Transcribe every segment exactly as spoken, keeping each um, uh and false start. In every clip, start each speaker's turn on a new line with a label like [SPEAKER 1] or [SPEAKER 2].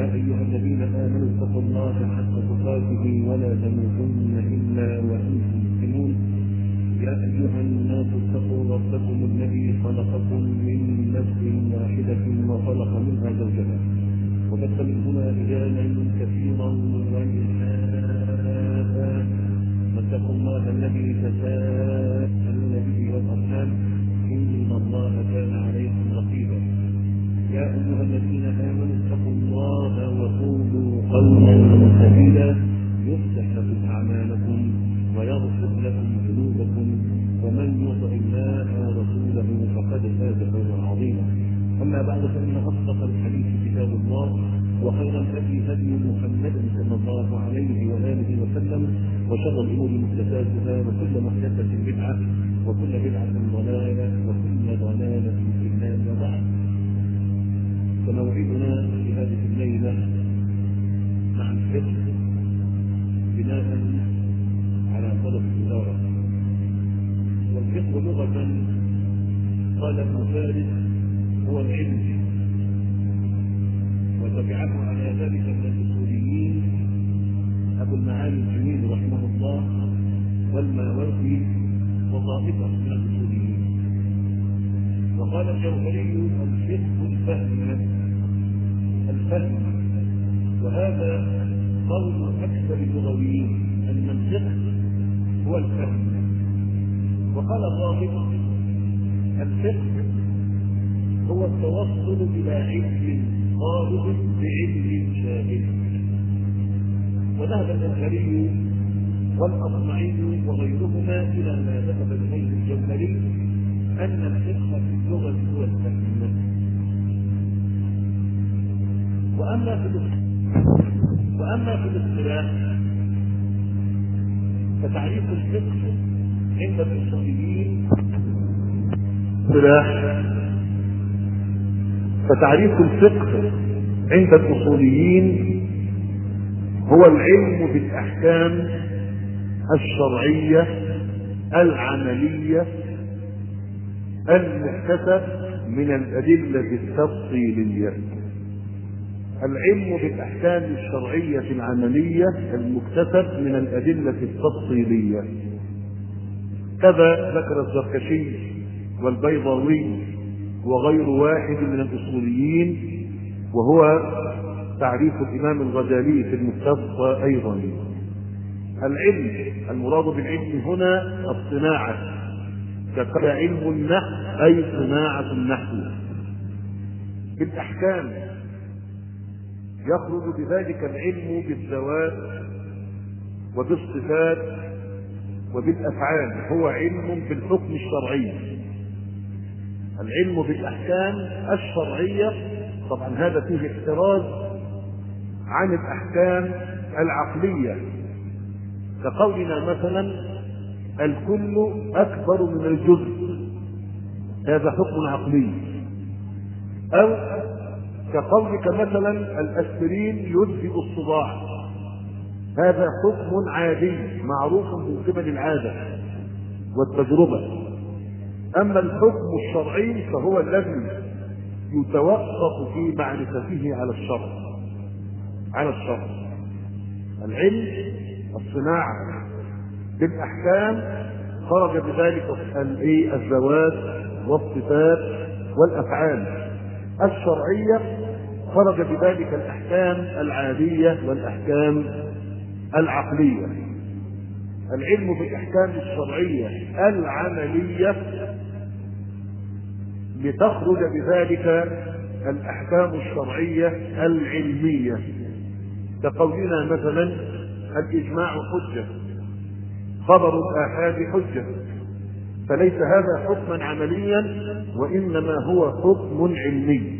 [SPEAKER 1] يا أيها الذين آمنوا اتقوا الله حق تقاته ولا تموتن إلا وأنتم مسلمون. يا أيها الناس اتقوا ربكم الذي خلقكم من نفس واحدة وخلق منها زوجها وبث منهما رجالا كثيرا ونساء واتقوا الله الذي تساءلون به والأرحام إن الله كان عليكم رقيبا. يا أيها الذين آمنوا اتقوا الله وقولوا قولا سديدا يصلح لكم أعمالكم ويغفر لكم ذنوبكم ومن يطع الله ورسوله فقد فاز فوزا عظيما. أما بعد فإن أصدق الحديث كتاب الله وخير الهدي هدي محمد صلى الله عليه وآله وسلم وشر الأمور محدثاتها وكل محدثة بدعة وكل بدعة ضلالة وكل ضلالة في النار. وبعد، فموعدنا في هذه الليلة مع الفقه بناء على طلب الإدارة. والفقه لغة قال ابن فارس هو العلم، وتبعه على ذلك من الأصوليين أبو المعالي الجميل رحمه الله والماوردي وطائفة من الأصوليين. وقال الجوهري الفقه الفهم الفهم وهذا قول أكثر اللغويين أن الفقه هو الفهم. وقال الراغب الفقه هو التوصل إلى علم ظاهر بعلم شاهد. وذهب الأزهري والأصمعي وغيرهما إلى ما ذهب إليه الجوهري أن الفقه في اللغة هو الفهم. وأما في وأما في الاصطلاح فتعريف الفقه عند الأصوليين اصطلاح فتعريف الفقه عند الأصوليين هو العلم بالأحكام الشرعية العملية المكتسب من الأدلة التفصيلية. العلم بالأحكام الشرعية العملية المكتسب من الأدلة التفصيلية. كذا ذكر الزركشي والبيضاوي وغير واحد من الأصوليين، وهو تعريف الإمام الغزالي في المستصفى أيضا. العلم المراد بالعلم هنا الصناعة، كقال علم النحو أي صناعة النحو. بالأحكام يخرج بذلك العلم بالذوات وبالصفات وبالأفعال، هو علم بالحكم الشرعي. العلم بالأحكام الشرعية طبعا هذا فيه احتراز عن الأحكام العقلية، كقولنا مثلا الكل أكبر من الجزء، هذا حكم عقلي. أو كقولك مثلا الأسبرين يذهب الصداع، هذا حكم عادي معروف من قبل العادة والتجربة. أما الحكم الشرعي فهو الذي يتوقف في معرفته على الشرع على الشرع. العلم الصناعة بالأحكام خرج بذلك الذوات والصفات والأفعال. الشرعية خرج بذلك الأحكام العادية والأحكام العقلية. العلم بالأحكام الشرعية العملية لتخرج بذلك الأحكام الشرعية العلمية، كقولنا مثلا الإجماع حجة، خبر الآحاد حجة، فليس هذا حكما عمليا وإنما هو حكم علمي.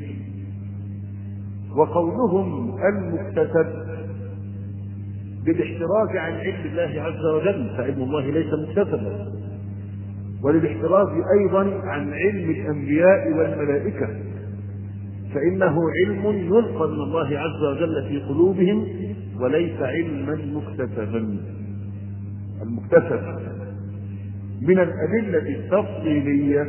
[SPEAKER 1] وقولهم المكتسب بالاحتراز عن علم الله عز وجل، فعلم الله ليس مكتسبا، وللاحتراز أيضا عن علم الأنبياء والملائكة، فإنه علم يلقى من الله عز وجل في قلوبهم وليس علما مكتسبا. المكتسب من الأدلة التفصيلية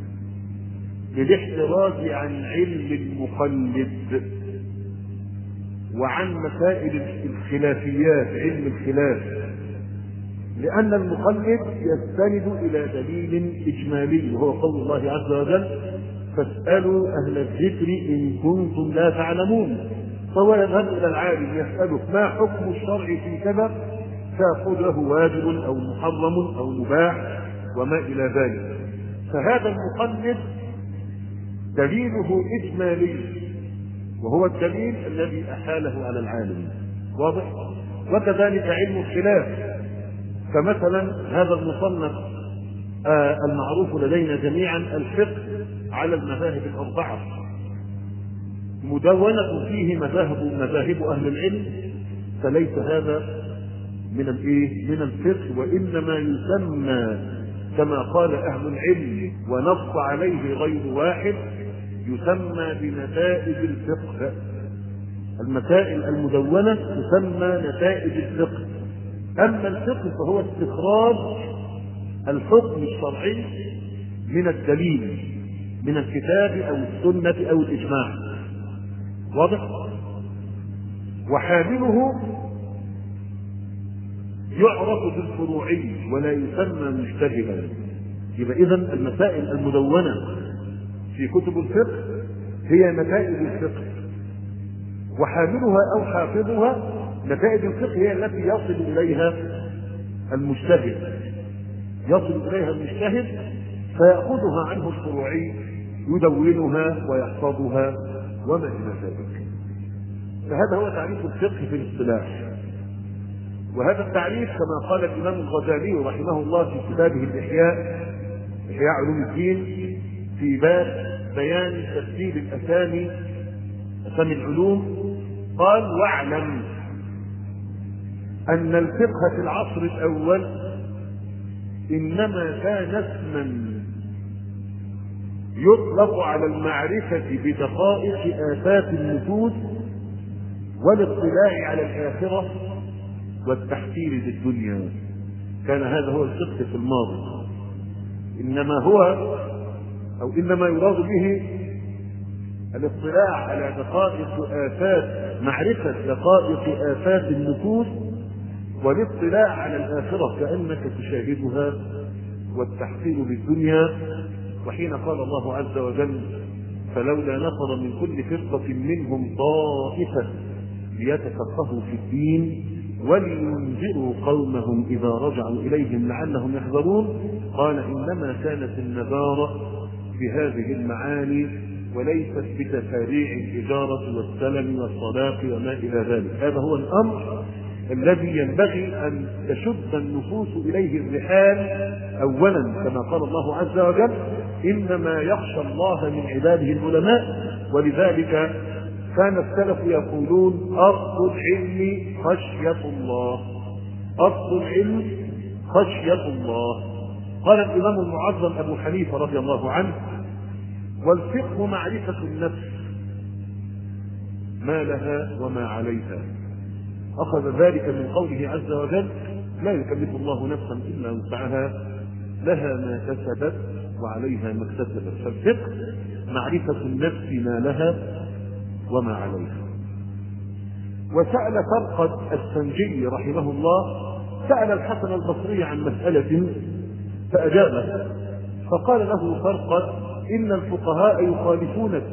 [SPEAKER 1] للاحتراز عن علم المقلد، وعن مسائل الخلافيات، علم الخلاف، لأن المقلد يستند إلى دليل إجمالي وهو قول الله عز وجل: فاسألوا أهل الذكر إن كنتم لا تعلمون. فهو يذهب إلى العالم يسأله: ما حكم الشرع في كذا؟ فيقول له: واجب أو محرم أو مباح وما إلى ذلك. فهذا المقلد دليله إجمالي وهو الدليل الذي أحاله على العالم، واضح؟ وكذلك علم الخلاف، فمثلا هذا المصنف آه المعروف لدينا جميعا الفقه على المذاهب الأربعة، مدونة فيه مذاهب مذاهب أهل العلم، فليس هذا من الايه؟ من الفقه، وإنما يسمى كما قال أهل العلم ونص عليه غير واحد يسمى بنتائج الفقه. المسائل المدونة تسمى نتائج الفقه. أما الفقه فهو استخراج الحكم الشرعي من الدليل، من الكتاب أو السنة أو الإجماع، واضح؟ وحامله يعرف بالفروعي ولا يسمى مجتهدا. يبقى إذن المسائل المدونة في كتب الفقه هي نتائج الفقه، وحاملها أو حافظها نتائج الفقه هي التي يصل إليها المجتهد يصل إليها المجتهد فيأخذها عنه الفروعي يدونها ويحفظها وما إلى ذلك. فهذا هو تعريف الفقه في الاصطلاح. وهذا التعريف كما قال الإمام الغزالي رحمه الله في كتابه الإحياء إحياء علوم الدين في باب بيان ترتيب الأسامي أسامي العلوم، قال: واعلم أن الفقه في العصر الأول إنما كان اسما يطلق على المعرفة بدقائق آفات النفوس والاطلاع على الآخرة والتحصيل للدنيا. كان هذا هو الفقه في الماضي، إنما هو أو إنما يراد به الاطلاع على دقائق آفات، معرفة دقائق آفات النفوس والاطلاع على الآخرة كأنك تشاهدها والتحصيل بالدنيا. وحين قال الله عز وجل: فلولا نفر من كل فرقة منهم طائفة ليتفقهوا في الدين ولينذروا قومهم إذا رجعوا إليهم لعلهم يحذرون، قال: إنما كانت النذارة بهذه المعاني وليست بتفاريع الإجارة والسلم والصداق وما إلى ذلك. هذا هو الأمر الذي ينبغي أن تشد النفوس إليه الرحال أولا، كما قال الله عز وجل: إنما يخشى الله من عباده العلماء. ولذلك كان السلف يقولون: أصل العلم خشية الله، أصل العلم خشية الله. قال الإمام المعظم أبو حنيفة رضي الله عنه: والفقه معرفة النفس ما لها وما عليها. أخذ ذلك من قوله عز وجل: لا يكلف الله نفسا إلا وسعها لها ما كسبت وعليها ما اكتسبت. فالفقه معرفة النفس ما لها وما عليها. وسأل فرقد السنجي رحمه الله، سأل الحسن البصري عن مسألة فأجابه، فقال له فرقد: إن الفقهاء يخالفونك.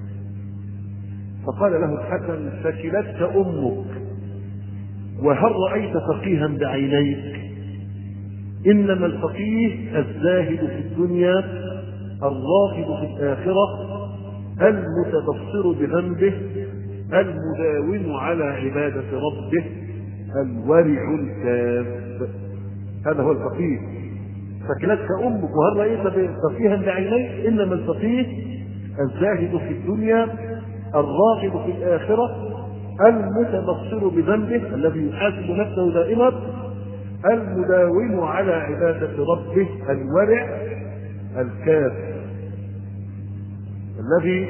[SPEAKER 1] فقال له الحسن: ثكلتك أمك، وهل رأيت فقيها بعينيك؟ إنما الفقيه الزاهد في الدنيا الراغب في الآخرة المتبصر بذنبه المداوم على عبادة ربه الورع الكاف. هذا هو الفقيه. ثكلتك أمك وهل رأيت فقيها بعينيك؟ إنما الفقيه الزاهد في الدنيا الراغب في الآخرة المتبصر بذنبه الذي يحاسب نفسه دائما المداوم على عبادة ربه الورع الكاف، الذي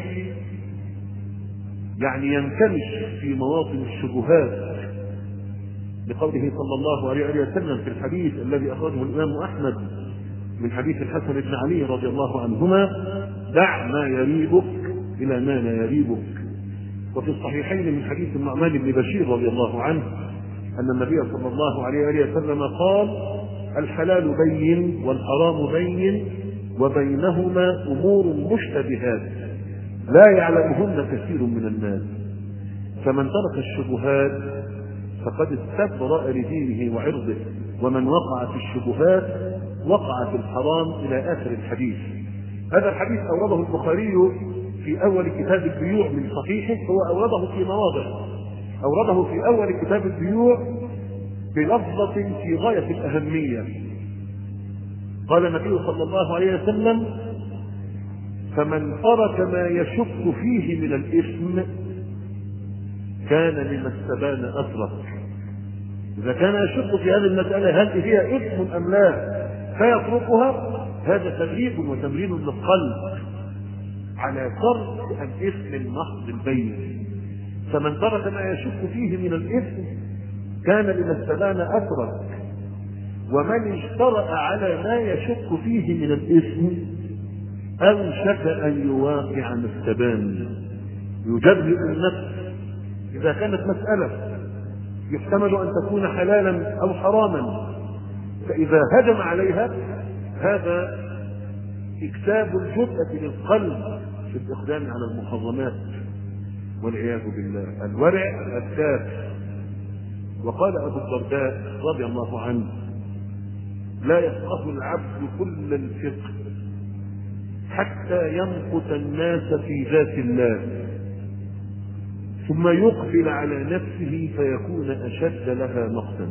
[SPEAKER 1] يعني ينكمش في مواطن الشبهات، لقوله صلى الله عليه وسلم في الحديث الذي أخرجه الإمام أحمد من حديث الحسن بن علي رضي الله عنهما: دع ما يريبك إلى ما لا يريبك، وفي الصحيحين من حديث النعمان بن بشير رضي الله عنه أن النبي صلى الله عليه وسلم قال: الحلال بين والحرام بين وبينهما أمور مشتبهات لا يعلمهن كثير من الناس، فمن ترك الشبهات فقد استبرأ لدينه وعرضه، ومن وقع في الشبهات وقع في الحرام، إلى آخر الحديث. هذا الحديث أورده البخاري في أول كتاب البيوع من صحيحه، هو أورده في مواضع، أورده في أول كتاب البيوع بلفظة في غاية الأهمية. قال النبي صلى الله عليه وسلم: فمن ترك ما يشك فيه من الإثم كان لما استبان أسرف. إذا كان يشك في هذه المسألة هل هي إثم أم لا فيتركها، هذا تدريب وتمرين للقلب على ترك الإثم المحض البين. فمن ترك ما يشك فيه من الإثم كان لما استبان أسرف، ومن اجترأ على ما يشك فيه من الإثم أوشك أن يواقع ما استبان. يجرئ النفس إذا كانت مسألة يحتمل أن تكون حلالا أو حراما، فإذا هجم عليها هذا إكساب الجرأة للقلب في الإقدام على المحرمات والعياذ بالله. الورع الأذكار. وقال أبو الدرداء رضي الله عنه: لا يفقه العبد كل الفقه حتى يمقت الناس في ذات الله، ثم يقبل على نفسه فيكون أشد لها مقتا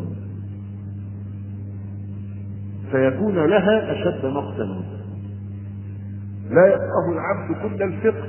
[SPEAKER 1] فيكون لها أشد مقتا. لا يفقه العبد كل الفقه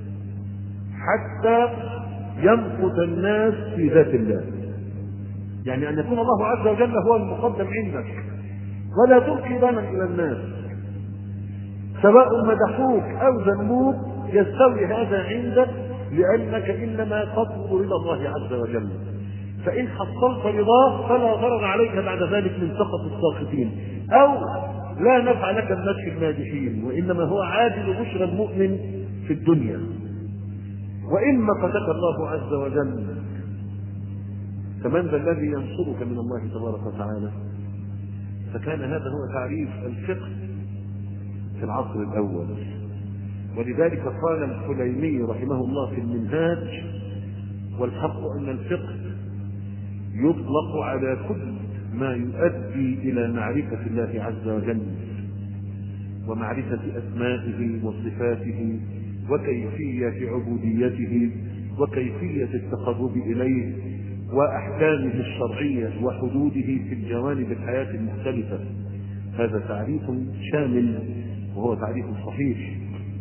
[SPEAKER 1] حتى يمقت الناس في ذات الله، يعني أن يكون الله عز وجل هو المقدم عندك، ولا تلقي بانا إلى الناس، سواء مدحوك أو ذموك يستوي هذا عندك، لأنك إنما تطلب رضا الله عز وجل. فإن حصلت رضاه فلا ضرر عليك بعد ذلك من سخط الساخطين، أو لا نفع لك بمدح المادحين، وإنما هو عاجل بشرى المؤمن في الدنيا. وإن مقتك الله عز وجل فمن ذا الذي ينصرك من الله تبارك وتعالى؟ فكان هذا هو تعريف الفقه في العصر الأول. ولذلك قال الحليمي رحمه الله في المنهاج: والحق أن الفقه يطلق على كل ما يؤدي إلى معرفة الله عز وجل، ومعرفة أسمائه وصفاته وكيفية عبوديته وكيفية التقرب إليه وأحكامه الشرعية وحدوده في الجوانب الحياة المختلفة. هذا تعريف شامل وهو تعريف صحيح.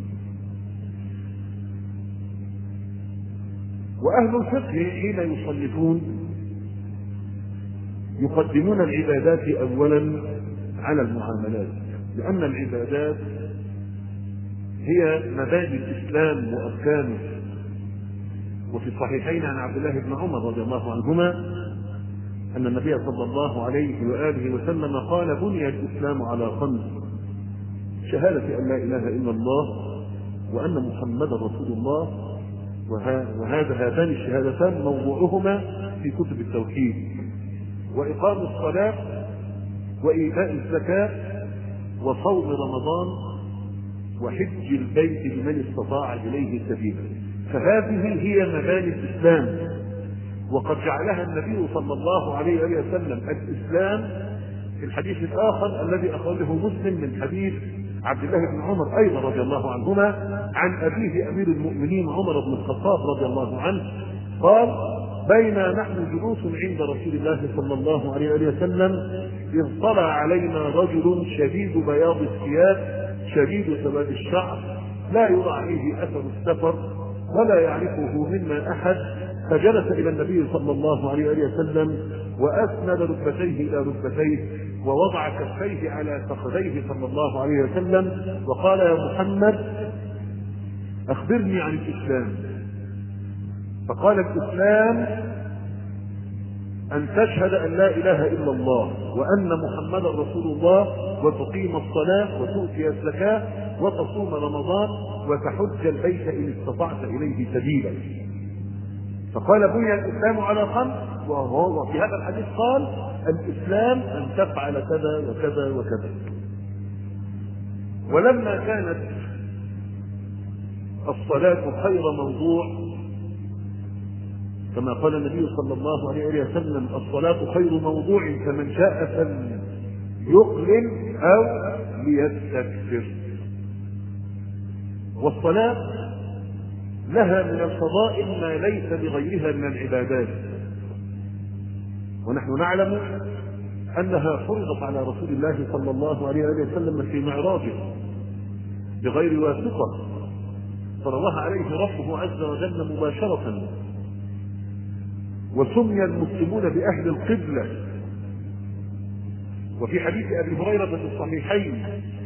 [SPEAKER 1] وأهل الفقه حين يصنفون يقدمون العبادات أولا على المعاملات، لأن العبادات هي مبادئ الإسلام وأركانه. وفي الصحيحين عن عبد الله بن عمر رضي الله عنهما أن النبي صلى الله عليه وآله وسلم قال: بني الإسلام على خمس: شهادة أن لا إله إلا الله وأن محمدا رسول الله، وهذا هاتان الشهادتان موضوعهما في كتب التوحيد، وإقام الصلاة وإيتاء الزكاة وصوم رمضان وحج البيت لمن استطاع إليه سبيلا. فهذه هي مباني الإسلام، وقد جعلها النبي صلى الله عليه وسلم الإسلام في الحديث الآخر الذي أخرجه مسلم من حديث عبد الله بن عمر أيضا رضي الله عنهما عن أبيه أمير المؤمنين عمر بن الخطاب رضي الله عنه قال: بينا نحن جلوس عند رسول الله صلى الله عليه وسلم إذ طلع علينا رجل شديد بياض الثياب شديد سواد الشعر لا يرى عليه أثر السفر ولا يعرفه منا أحد، فجلس إلى النبي صلى الله عليه وسلم وأسند ركبتيه إلى ركبتيه ووضع كفيه على فخذيه صلى الله عليه وسلم وقال: يا محمد أخبرني عن الإسلام. فقال: الإسلام أن تشهد أن لا إله إلا الله وأن محمدا رسول الله وتقيم الصلاة وتؤتي الزكاة وتصوم رمضان وتحج البيت إن استطعت إليه سبيلا. فقال بني الإسلام على خمس، وهو في هذا الحديث قال الإسلام أن تفعل كذا وكذا وكذا. ولما كانت الصلاة خير موضوع كما قال النبي صلى الله عليه وسلم الصلاة خير موضوع فمن شاء فليقلل أو ليستكثر. والصلاة لها من الفضائل ما ليس لغيرها من العبادات، ونحن نعلم أنها فرضت على رسول الله صلى الله عليه وسلم في معراجه بغير واسطة، فرضها عليه ربه عز وجل مباشرة. وسمي المسلمون بأهل القبلة. وفي حديث أبي هريرة في الصحيحين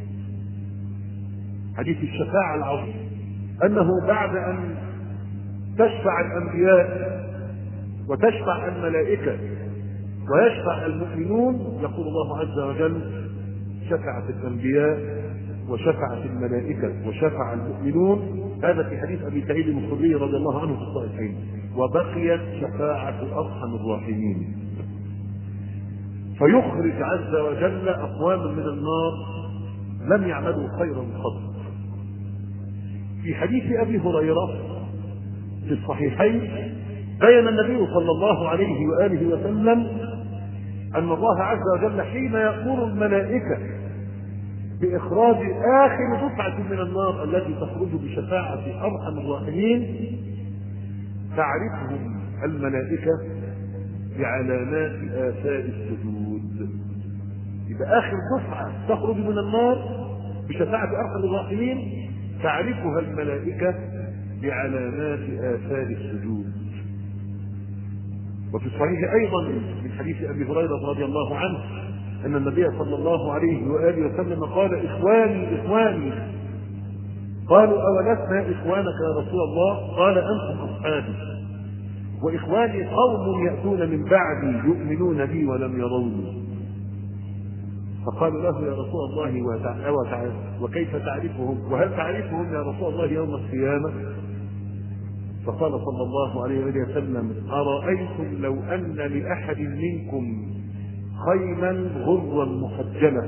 [SPEAKER 1] حديث الشفاعة العظيم أنه بعد أن تشفع الأنبياء وتشفع الملائكة ويشفع المؤمنون يقول الله عز وجل شفعت الأنبياء وشفعت الملائكة وشفع المؤمنون. هذا في حديث أبي سعيد الخدري رضي الله عنه في الصحيحين. وبقيت شفاعة أرحم الراحمين، فيخرج عز وجل أقواما من النار لم يعملوا خيرا قط. في حديث أبي هريرة في الصحيحين بين النبي صلى الله عليه وآله وسلم أن الله عز وجل حين يأمر الملائكة بإخراج آخر دفعة من النار التي تخرج بشفاعة أرحم الراحمين تعرفهم الملائكة بعلامات آثار السجود. إذا آخر دفعة تخرج من النار بشفاعة أرحم الراحمين تعرفها الملائكة بعلامات آثار السجود. وفي الصحيح أيضا من حديث أبي هريرة رضي الله عنه أن النبي صلى الله عليه وآله وسلم قال إخواني إخواني، قالوا أولسنا إخوانك يا رسول الله؟ قال أنتم أصحابي، وإخواني قوم يأتون من بعدي يؤمنون بي ولم يروني. فقالوا له يا رسول الله وكيف تعرفهم وهل تعرفهم يا رسول الله يوم القيامة؟ فقال صلى الله عليه وسلم أرأيتم لو أن لأحد منكم خيلا غرا محجلة،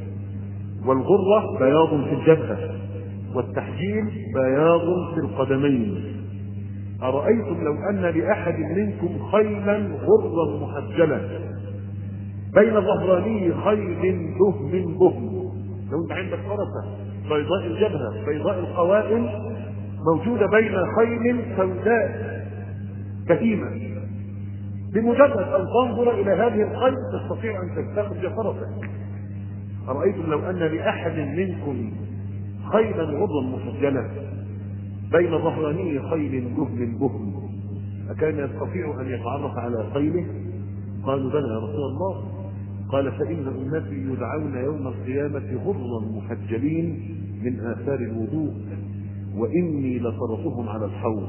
[SPEAKER 1] والغرة بياض في الجبهة والتحجيل بياض في القدمين، أرأيتم لو أن لأحد منكم خيلا غرا محجلة بين ظهراني خيل دهم بهم، لو انت عندك فرسة بيضاء الجبهة بيضاء القوائم موجودة بين خيل سوداء بهيمة، بمجرد أن تنظر إلى هذه الخيل تستطيع أن تستخرج فرسك. أرأيتم لو أن لأحد منكم خيلا غرا محجلة بين ظهراني خيل دهم بهم أكان يستطيع أن يتعرف على خيله؟ قالوا بلى يا رسول الله. قال فإن أمتي يدعون يوم القيامة غرا محجلين من آثار الوضوء وإني لفرطهم على الحوض.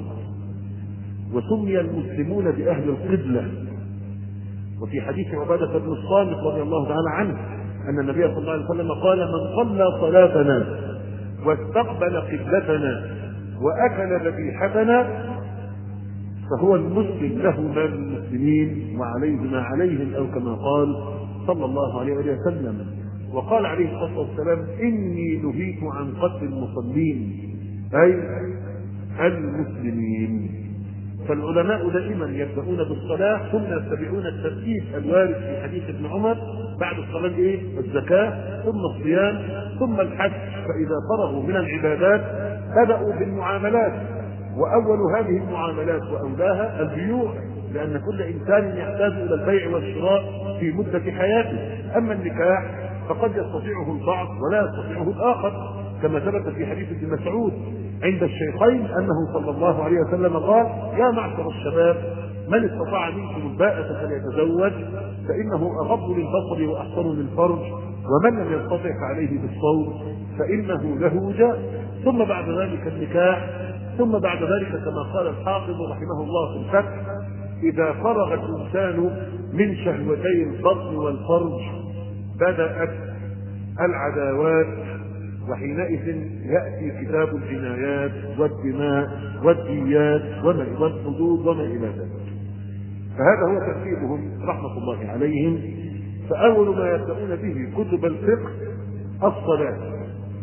[SPEAKER 1] وسمي المسلمون بأهل القبلة. وفي حديث عبادة بن الصامت رضي الله تعالى عنه أن النبي صلى الله عليه وسلم قال من صلى صلاتنا واستقبل قبلتنا وأكل ذبيحتنا فهو المسلم له ما للمسلمين وعليه ما عليهم، أو كما قال صلى الله عليه وسلم. وقال عليه الصلاة والسلام إني نهيت عن قتل المصلين أي المسلمين. فالعلماء دائما يبدأون بالصلاة ثم يتبعون الترتيب الوارد في حديث ابن عمر بعد الصلاة إيه؟ الزكاة ثم الصيام ثم الحج. فإذا فرغوا من العبادات بدأوا بالمعاملات، وأول هذه المعاملات وأولاها البيوع، لأن كل إنسان يحتاج إلى البيع والشراء في مدة حياته. أما النكاح فقد يستطيعه البعض ولا يستطيعه الآخر، كما ثبت في حديث ابن مسعود عند الشيخين أنه صلى الله عليه وسلم قال يا معشر الشباب من استطاع منكم الباءة فليتزوج فإنه أغض للبصر وأحسن للفرج، ومن لم يستطع فعليه بالصوم فإنه له وجاء. ثم بعد ذلك النكاح، ثم بعد ذلك كما قال الحافظ رحمه الله في الفتح إذا فرغ الإنسان من شهوتي البطن والفرج بدأت العداوات وحينئذ يأتي كتاب الجنايات والدماء والديات والحدود وما إلى ذلك. فهذا هو ترتيبهم رحمة الله عليهم. فأول ما يبدأون به كتب الفقه الصلاة.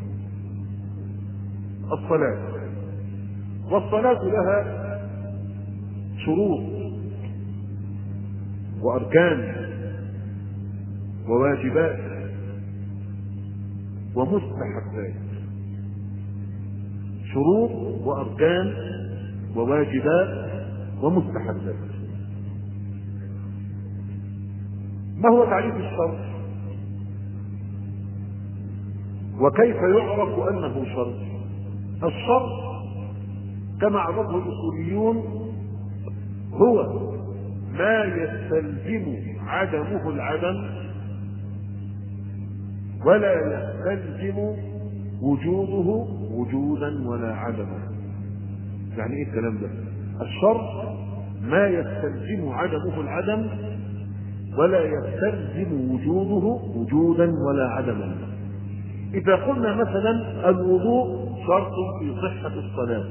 [SPEAKER 1] الصلاة والصلاة لها شروط وأركان وواجبات ومستحبات. شروط وأركان وواجبات ومستحبات. ما هو تعريف الشرط؟ وكيف يعرف أنه شرط؟ الشرط كما عرفه الأصوليون هو ما يستلزم عدمه العدم ولا يستلزم وجوده وجودا ولا عدما. يعني ايه الكلام ده؟ الشرط ما يستلزم عدمه العدم ولا يستلزم وجوده وجودا ولا عدما. إذا قلنا مثلا الوضوء شرط في صحة الصلاة،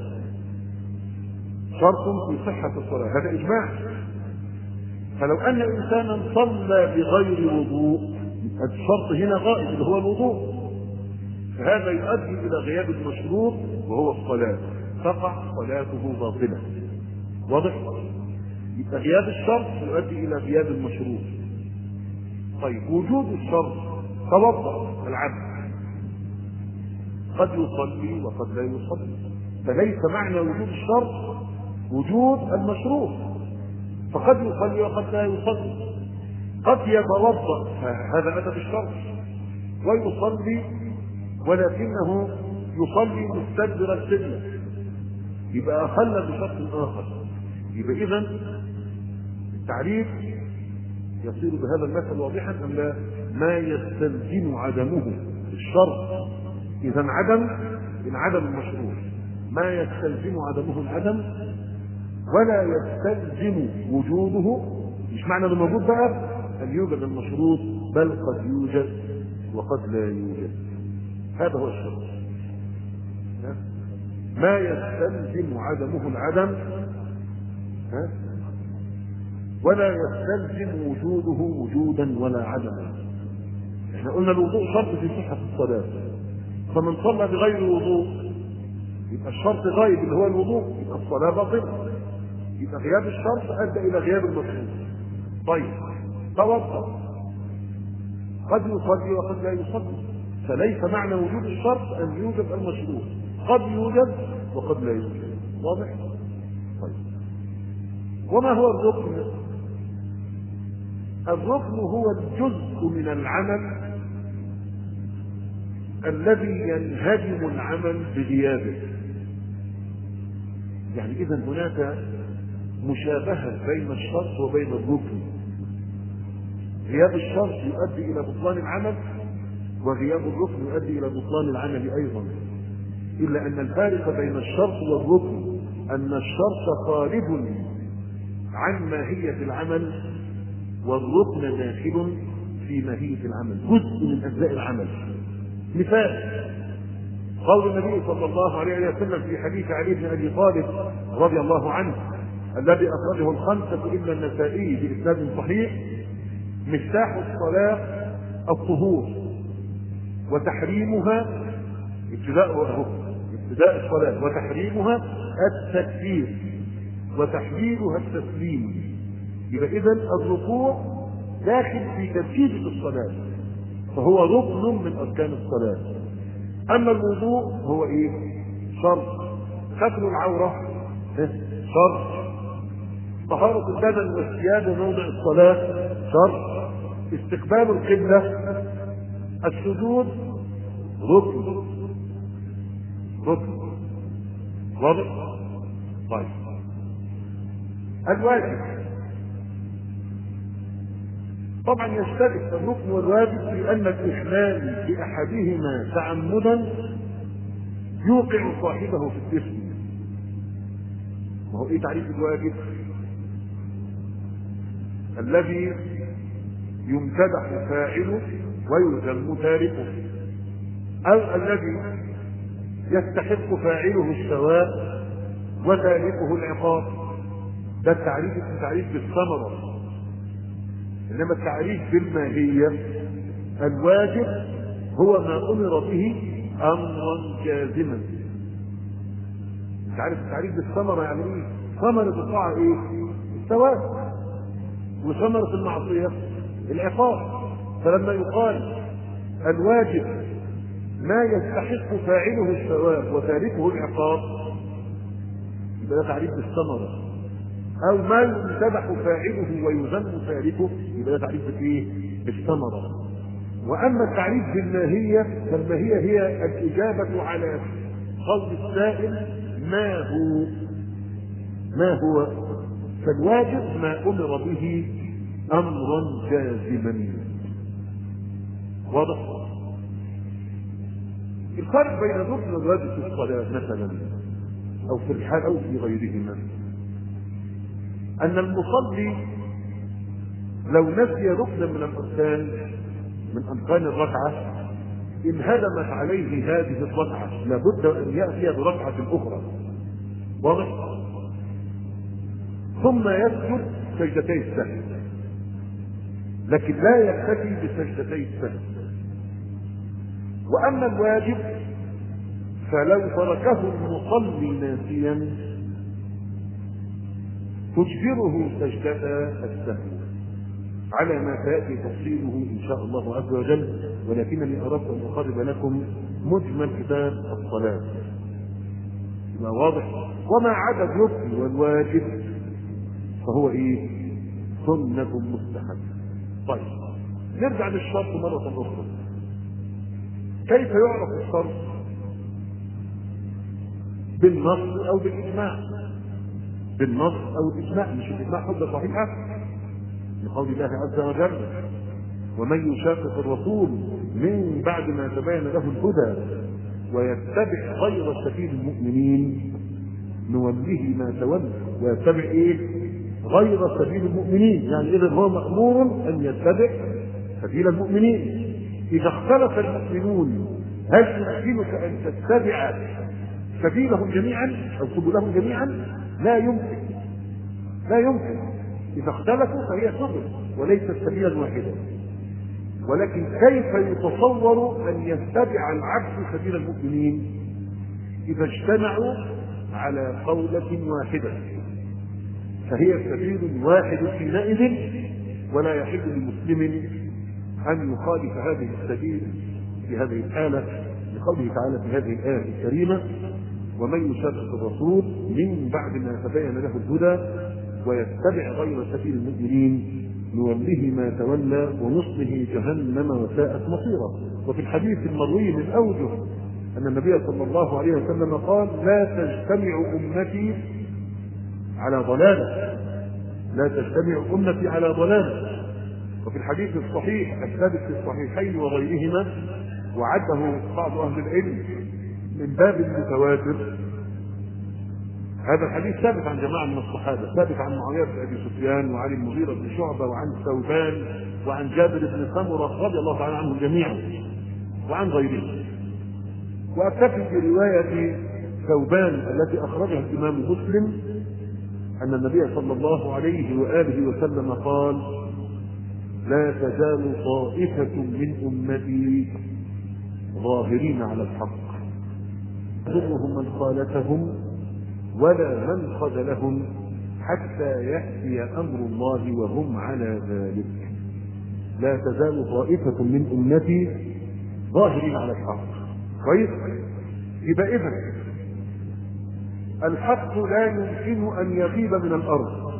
[SPEAKER 1] شرط في صحة الصلاة، هذا إجماع. فلو أن إنسانا صلى بغير وضوء الشرط هنا غائب اللي هو الوضوء، فهذا يؤدي إلى غياب المشروط وهو الصلاة، تقع صلاته باطلة. واضح؟ يبقى غياب الشرط يؤدي إلى غياب المشروط. طيب وجود الشرط، توضأ العبد قد يصلي وقد لا يصلي، فليس معنى وجود الشرط وجود المشروط، فقد يصلي وقد لا يصلي. قد يتوضأ هذا أدب الشرط ويصلي ولكنه يصلي مستدبر القبلة، يبقى أخل بشرط آخر. يبقى إذن التعريف يصير بهذا المثل واضحا أم لا؟ ما يستلزم عدمه الشرط، إذن عدم من عدم المشروط، ما يستلزم عدمه العدم ولا يستلزم وجوده. مش معنى انه موجود بقى ان يوجد المشروط، بل قد يوجد وقد لا يوجد. هذا هو الشرط. ما يستلزم عدمه العدم ولا يستلزم وجوده وجودا ولا عدما. احنا قلنا الوضوء شرط في صحة الصلاة، فمن صلى بغير وضوء يبقى الشرط غايب اللي هو الوضوء، يبقى الصلاة باطلة، يبقى غياب الشرط ادى الى غياب المشروط. طيب توضأ قد يصلي وقد لا يصلي، فليس معنى وجود الشرط ان يوجد المشروط، قد يوجد وقد لا يوجد. واضح؟ طيب وما هو الركن؟ الركن هو الجزء من العمل الذي ينهدم العمل بغيابه. يعني اذا هناك مشابهة بين الشرط وبين الركن. غياب الشرط يؤدي الى بطلان العمل وغياب الركن يؤدي الى بطلان العمل ايضا، الا ان الفارق بين الشرط والركن ان الشرط خارج عن ماهية العمل والركن داخل في ماهية العمل، جزء من اجزاء العمل. مثال قول النبي صلى الله عليه وسلم في حديث علي بن ابي طالب رضي الله عنه الذي اخرجه الخمسة الا النسائي باسناد صحيح: مفتاح الصلاة الطهور وتحريمها ابتداء ابتداء الصلاة وتحريمها التكبير وتحليلها التسليم. يبقى اذا الركوع داخل في ترتيب الصلاة، فهو ركن من اركان الصلاة. اما الوضوء هو ايه؟ شرط. ستر العورة شرط. طهارة البدن والثياب وموضع الصلاة شرط. استقبال القبلة. السجود ركن ركن. واضح؟ طيب الواجب طبعا يشترك الركن والواجب في ان الاخلال باحدهما تعمدا يوقع صاحبه في الاثم. ما هو ايه تعريف الواجب؟ الذي يمتدح فاعله ويذم تاركه.
[SPEAKER 2] أو الذي يستحق فاعله الثواب وتاركه العقاب. ده التعريف التعريف بالثمرة. إنما التعريف بالماهية، الواجب هو ما أمر به أمرا جازما. تعرف التعريف بالثمرة يعني إيه؟ ثمرة الطاعة إيه؟ الثواب، وثمرة المعصية العقاب. فلما يقال الواجب ما يستحق فاعله الثواب وتاركه العقاب، يبقى ده تعريف بالثمرة. أو ما يمتدح فاعله ويذم تاركه، يبقى ده تعريف بالايه؟ بالثمرة. وأما التعريف بالماهية، فالماهية هي الإجابة على قول السائل ما هو ما هو فالواجب ما أمر به أمرا جازما. واضح؟ الفرق بين الركن والواجب في الصلاة مثلا أو في الحال أو في غيرهما أن المصلي لو نسي ركنا من الأركان من أركان الركعة انهدمت عليه هذه الركعة، لابد أن يأتي بركعة أخرى. واضح؟ ثم يسجد سجدتي السهو، لكن لا يكتفي بسجدتي السهو. وأما الواجب فلو تركه المصلي ناسيا تجبره سجدة السهو على ما سيأتي تفصيله إن شاء الله عز وجل، ولكنني أردت أن أقرب لكم مجمل كتاب الصلاة. ما واضح؟ وما عدا الركن والواجب فهو إيه؟ سنة مستحب. طيب نرجع للشرط مرة أخرى. كيف يعرف الشرط؟ بالنص أو بالإجماع. بالنص أو الإجماع. مش الإجماع حجة صحيحة لقول الله عز وجل ومن يشاقق الرسول من بعد ما تبين له الهدى ويتبع غير سبيل المؤمنين نوله ما تولى. ويتبع ايه؟ غير سبيل المؤمنين، يعني اذا هو مأمور ان يتبع سبيل المؤمنين. اذا اختلف المؤمنون هل يمكنك ان تتبع سبيلهم جميعا او سبلهم جميعا؟ لا يمكن، لا يمكن. إذا اختلفوا فهي سبل وليست سبيلا واحدا. ولكن كيف يتصور أن يتبع العبد سبيل المؤمنين؟ إذا اجتمعوا على قولة واحدة فهي سبيل واحد حينئذ، ولا يحل لمسلم أن يخالف هذه السبيل في هذه الحالة، لقوله تعالى في هذه الآية الكريمة ومن يشاقق الرسول من بعد ما تبين له الهدى ويتبع غير سبيل المؤمنين نوله ما تولى ونصله جهنم وساءت مصيره. وفي الحديث المروي من أوجه أن النبي صلى الله عليه وسلم قال لا تجتمع أمتي على ضلالة، لا تجتمع أمتي على ضلالة. وفي الحديث الصحيح الثابت في الصحيحين وغيرهما وعده بعض أهل العلم من باب المتواتر، هذا الحديث ثابت عن جماعة من الصحابة، ثابت عن معاوية بن أبي سفيان وعن المغيرة بن شعبة وعن ثوبان وعن جابر بن سمرة رضي الله تعالى عنهم جميعا وعن غيرهم. وأكتفي برواية ثوبان التي أخرجها الإمام مسلم أن النبي صلى الله عليه وآله وسلم قال لا تزال طائفة من أمتي ظاهرين على الحق يضرهم من خالفهم ولا من خذلهم حتى يأتي أمر الله وهم على ذلك. لا تزال طائفة من أمتي ظاهرين على الحق. كويس؟ يبقى إذن الحق لا يمكن أن يغيب من الأرض،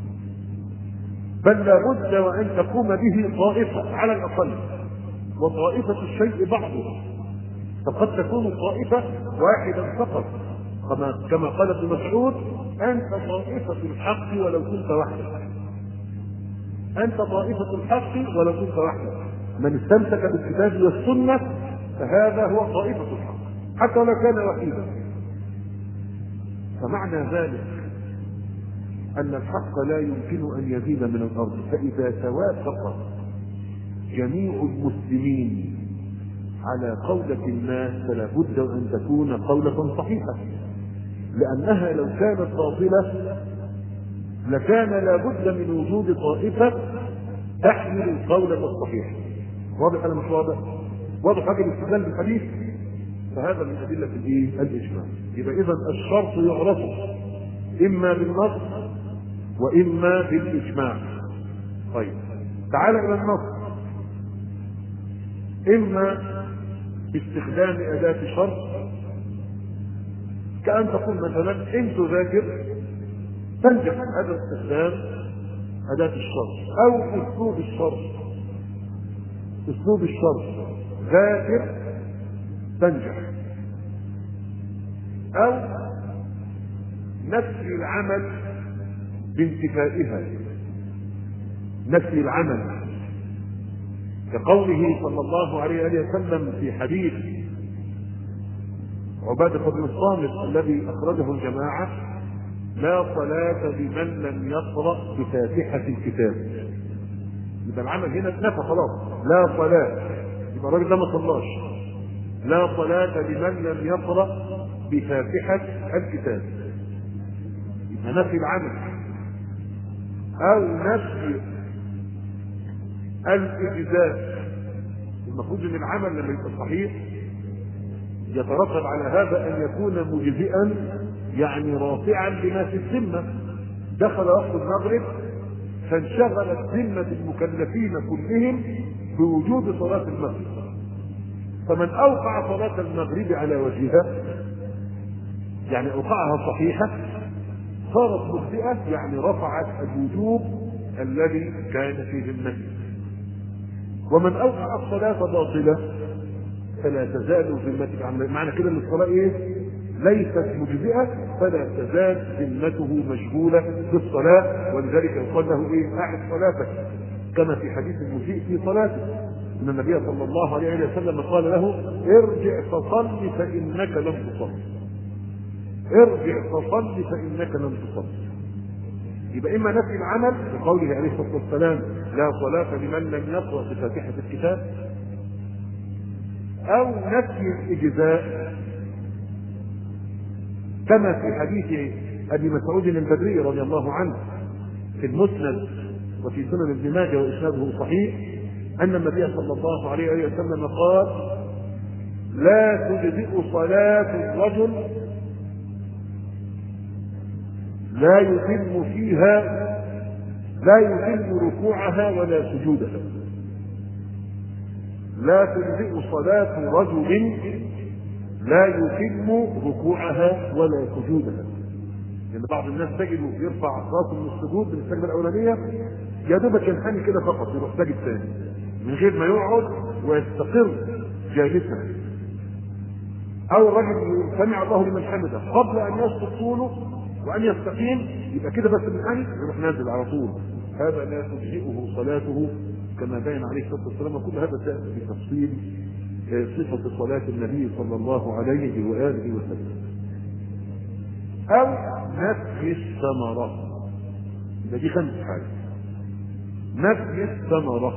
[SPEAKER 2] بل لابد وأن تقوم به طائفة على الأقل، وطائفة الشيء بعضه، فقد تكون طائفة واحدا فقط كما كما قال ابن مسعود أنت طائفة الحق ولو كنت وحدك. أنت طائفة الحق ولو كنت وحدك. من استمسك بالكتاب والسنة فهذا هو طائفة الحق حتى ولو كان وحيدا. فمعنى ذلك أن الحق لا يمكن أن يزيد من الأرض، فإذا توافق جميع المسلمين على قولة الناس فلا بد أن تكون قولة صحيحة، لأنها لو كانت باطلة لكان لا بد من وجود طائفة تحمل القولة الصحيحة. واضح ولا مش واضح؟ واضح هذا الاستدلال بالحديث؟ فهذا من أدلة الإيه؟ الإجماع. يبقى إذا الشرط يعرف إما بالنص وإما بالإجماع. طيب تعال إلى النص. إما باستخدام أداة شرط، كأن تقول مثلا إن تذاكر تنجح، هذا استخدام أداة الشرط. أو أسلوب الشرط، أسلوب الشرط ذاكر تنجح. أو نفي العمل بانتفائها، نفي العمل كقوله صلى الله عليه وسلم في حديث عبادة بن الصامت الذي أخرجه الجماعة: لا صلاة لمن لم يقرأ بفاتحة الكتاب. يبقى العمل هنا اتنفى خلاص، لا صلاة، يبقى الراجل ده ما صلاش. لا صلاة لمن لم يقرأ بفاتحة الكتاب، يبقى نفي العمل. أو نفي الإجزاء. المفروض ان العمل لما يبقى صحيح يترتب على هذا ان يكون مجزئا، يعني رافعا لما في الذمه. دخل وقت المغرب فانشغلت ذمه المكلفين كلهم بوجود صلاه المغرب، فمن اوقع صلاه المغرب على وجهها يعني اوقعها صحيحه صارت مجزئه، يعني رفعت الوجوب الذي كان في ذمته. ومن اوقع الصلاه باطله فلا تزال ذمتك عن معنى كده ان الصلاه ايه؟ ليست مجزئه، فلا تزال ذمته مشغوله بالصلاه، ولذلك يقال له ايه؟ اعد صلاتك، كما في حديث المسيء في صلاته ان النبي صلى الله عليه وسلم قال له: ارجع فصل فانك لم تصل. ارجع فصل فانك لم تصل. يبقى اما نفي العمل بقوله عليه الصلاه والسلام: لا صلاه لمن لم يقرأ بفاتحه الكتاب، او نفي الاجزاء كما في حديث ابي مسعود البدري رضي الله عنه في المسند وفي سنن ابن ماجه واسناده صحيح ان النبي صلى الله عليه وسلم قال: لا تجزئ صلاه الرجل لا يتم فيها لا يتم ركوعها ولا سجودها. لا تجزئ صلاة رجل لا يتم ركوعها ولا سجودها. لأن يعني بعض الناس تجد يرفع راسه من السجود من السجدة الأولانية يا دوبك ينحني كده فقط يروح ساجد ثاني من غير ما يقعد ويستقر جالسا. أو الرجل سمع الله لمن حمده قبل أن يسقط طوله وأن يستقيم يبقى كده بس منحني يروح نازل على طول. هذا لا تجزئه صلاته كما بين عليه الصلاه والسلام، وكل هذا سياتي بتفصيل صفه صلاه النبي صلى الله عليه واله وسلم. او نفي الثمره، يبقى دي خمس حاجات. نفي الثمره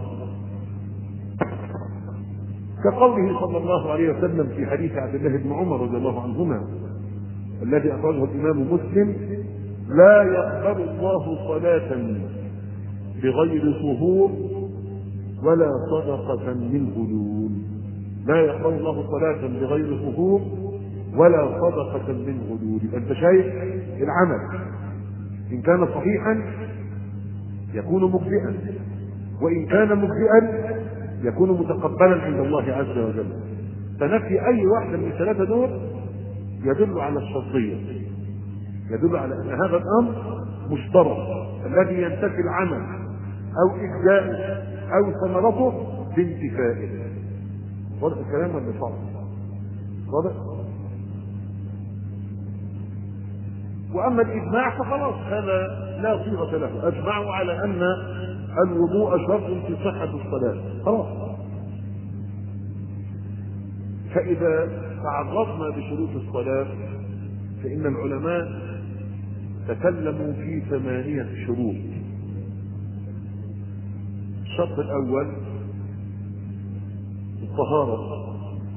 [SPEAKER 2] كقوله صلى الله عليه وسلم في حديث عبد الله بن عمر رضي الله عنهما الذي اخرجه الامام مسلم: لا يقبل الله صلاه بغير طهور ولا صدقة من غلول. لا يقبل الله صلاة بغير طهور ولا صدقة من غلول. انت شايف العمل ان كان صحيحا يكون مجزئا، وان كان مجزئا يكون متقبلا عند الله عز وجل. فنفي اي واحدة من الثلاثة دول يدل على الشرطية، يدل على ان هذا الامر مشترط الذي ينتفي العمل او اجزاءه او ثمرته بانتفائه. واضح الكلام ولا صعب؟ واضح؟ واما الاجماع فخلاص هذا لا صيغه له، اجمعوا على ان الوضوء شرط في صحه الصلاه، خلاص. فاذا تعرضنا بشروط الصلاه فان العلماء تكلموا في ثمانيه شروط. الشرط الاول الطهارة،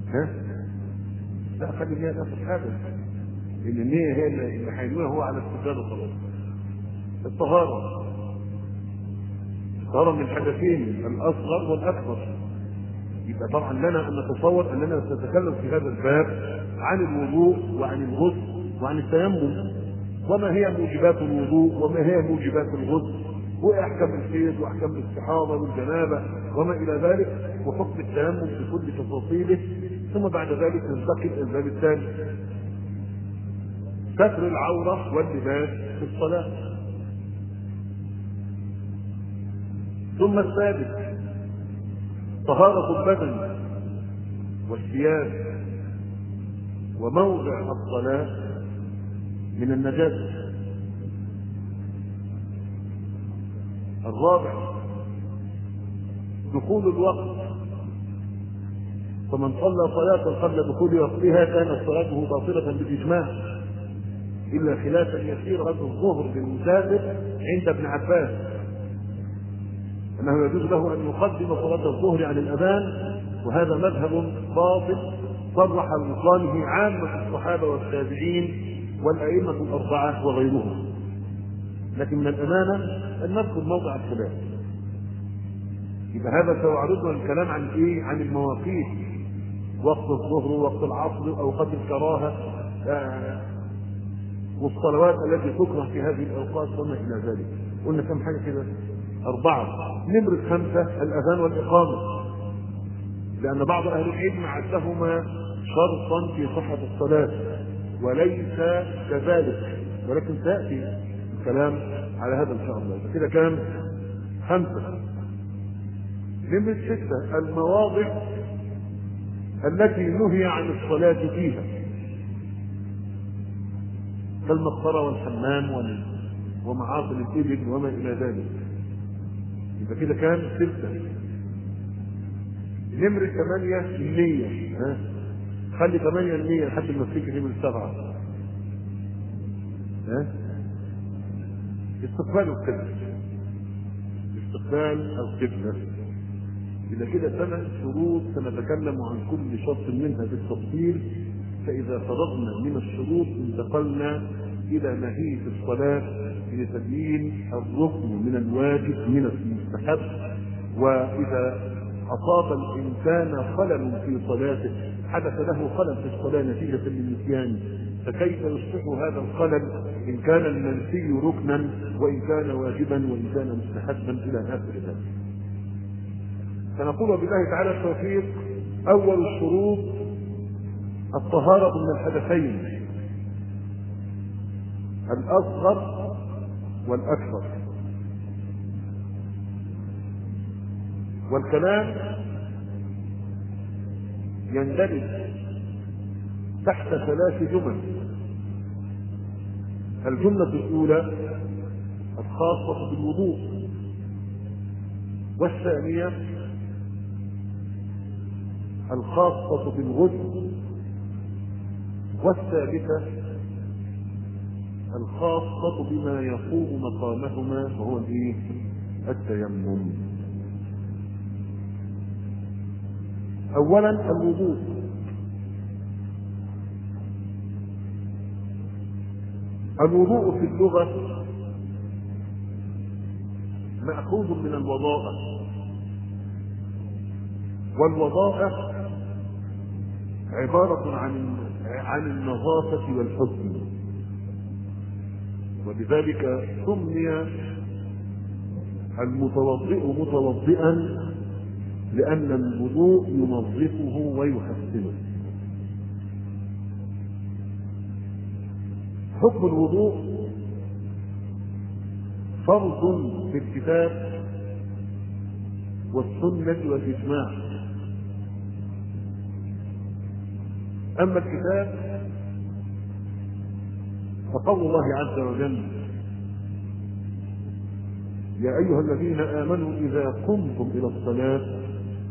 [SPEAKER 2] ها؟ لا خلي النية نفس حاجة، إن النية هي اللي هينويها هو على استدلال وخلاص. الطهارة الطهارة من الحدثين الأصغر والأكبر. يبقى طبعا لنا أن نتصور أننا سنتكلم في هذا الباب عن الوضوء وعن الغسل وعن التيمم، وما هي موجبات الوضوء وما هي موجبات الغسل، واحكام الحيض واحكام الاستحاضه والجنابه وما الى ذلك، وحكم التيمم بكل تفاصيله. ثم بعد ذلك ننتقل الى الباب الثاني، ستر العوره واللباس في الصلاه. ثم الثالث طهاره البدن والثياب وموضع الصلاه من النجاسه. الرابع دخول الوقت، فمن صلى صلاة قبل دخول وقتها كانت صلاته باطلة بالإجماع، إلا خلافا يسير الظهر بالمسافر عند ابن عباس أنه يجوز له أن يقدم صلاة الظهر عن الأذان، وهذا مذهب باطل صرح ببطلانه عامة الصحابة والتابعين والأئمة الأربعة وغيرهم. لكن من الأمانة أن نذكر موضع الخلاف. يبقى هذا سيعرضنا الكلام عن إيه؟ عن المواقيت، وقت الظهر ووقت العصر أوقات الكراهة، آه والصلوات التي تكره في هذه الأوقات وما إلى ذلك. قلنا كم حاجة كده؟ أربعة. نمرة خمسة الأذان والإقامة، لأن بعض أهل العلم عدهما شرطا في صحة الصلاة وليس كذلك، ولكن سيأتي الكلام على هذا إن شاء الله. كده كام؟ خمسة. نمرة ستة المواضع التي نهي عن الصلاة فيها كالمقبرة والحمام ومعاصي الإبل وما إلى ذلك. يبقى كده كام؟ ستة. نمرة ثمانية النية. ها؟ خلي ثمانية النية لحد ما تفتكر نمرة سبعة. ها؟ استقبال القبلة. استقبال القبلة. إذا كده ثمان شروط سنتكلم عن كل شرط منها بالتفصيل، فإذا فرغنا من الشروط انتقلنا إلى ماهية الصلاة لتبيين الركن من الواجب من المستحب. وإذا أصاب الإنسان خلل في صلاته، حدث له خلل في الصلاة نتيجة للنسيان، فكيف يصلح هذا الخلل إن كان المنسي ركنا وإن كان واجبا وإن كان مستحبا إلى آخر ذلك. فنقول بالله تعالى التوفيق: أول الشروط الطهارة من الحدثين الأصغر والأكبر. والكلام يندرج تحت ثلاث جمل. الجملة الأولى الخاصة بالوضوء، والثانية الخاصة بالغسل، والثالثة الخاصة بما يقوم مقامهما وهو الايه؟ التيمم. اولا الوضوء. الوضوء في اللغة مأخوذ من الوضاءة، والوضاءة عبارة عن عن النظافة والحسن، ولذلك سمي المتوضئ متوضئا لأن الوضوء ينظفه ويحسنه. حكم الوضوء فرض في الكتاب والسنة والإجماع. أما الكتاب فقول الله عز وجل: يا أيها الذين آمنوا إذا قمتم إلى الصلاة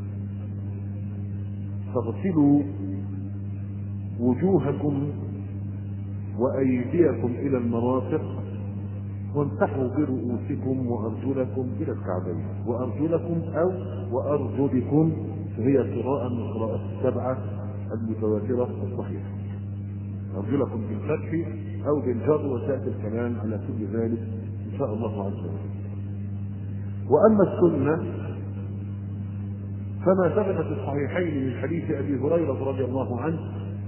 [SPEAKER 2] فاغسلوا وجوهكم وأيديكم إلى المرافق وامسحوا برؤوسكم وأرجلكم إلى الكعبين. وأرجلكم أو وأرجلكم هي قراءة من قراءة السبعة المتواترة الصحيحة. أرجو لكم بالفتح أو بالجر وسائل الكلام على كل ذلك إن شاء الله عز وجل. وأما السنة فما ثبت في الصحيحين من حديث أبي هريرة رضي الله عنه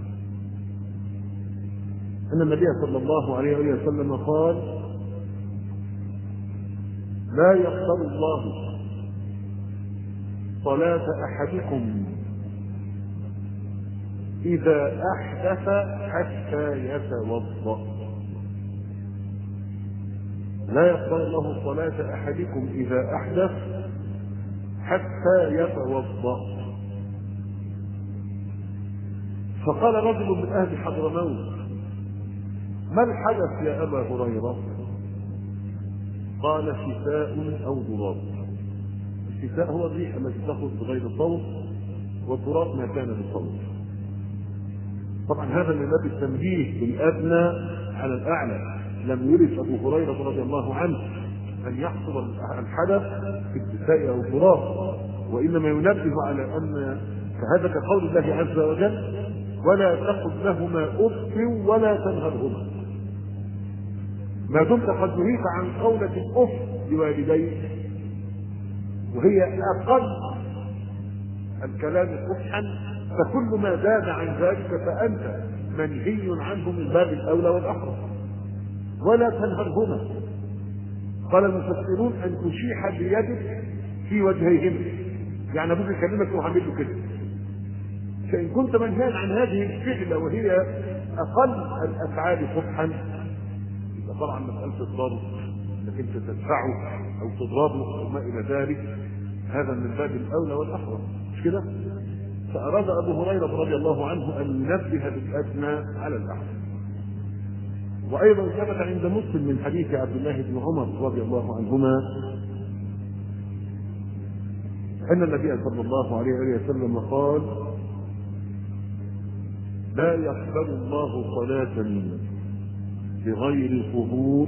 [SPEAKER 2] أن النبي صلى الله عليه وسلم قال: لا يقبل الله صلاة أحدكم إذا أحدث حتى يتوضأ. لا يقبل الله صلاة أحدكم إذا أحدث حتى يتوضأ. فقال رجل من أهل حضرموت: ما الحدث يا أبا هريرة؟ قال: شتاء أو ضراب. الشتاء هو الريح التي تخرج بغير صوت، والضراب ما كان بصوت. طبعا هذا من باب التنبيه بالأدنى على الأعلى. لم يرد أبو هريرة رضي الله عنه أن يحصل الحدث في الشتاء أو الضراب، وإنما ينبه على أن فهذا كقول الله عز وجل: ولا تقل لهما أف ولا تنهرهما. ما دمت قد نهيت عن قولة الأف لوالديك، وهي أقل الكلام فحشا، فكل ما زاد عن ذلك فأنت منهي عنه من باب الأولى والأحرى. ولا تنهرهما. قال المفسرون: أن تشيح بيدك في وجهيهما، يعني أبوك يكلمك وعامل له كده. فإن كنت منهيا عن هذه الفعلة وهي أقل الأفعال فحشا، طبعا مسألة الضرب انك انت تدفعه او تضربه او ما الى ذلك، هذا من باب الاولى والاحرى، مش كده؟ فاراد ابو هريره رضي الله عنه ان ينبه بالادنى على الاحرى. وايضا ثبت عند مسلم من حديث عبد الله بن عمر رضي الله عنهما ان النبي صلى الله عليه وسلم قال: لا يقبل الله صلاة بغير طهور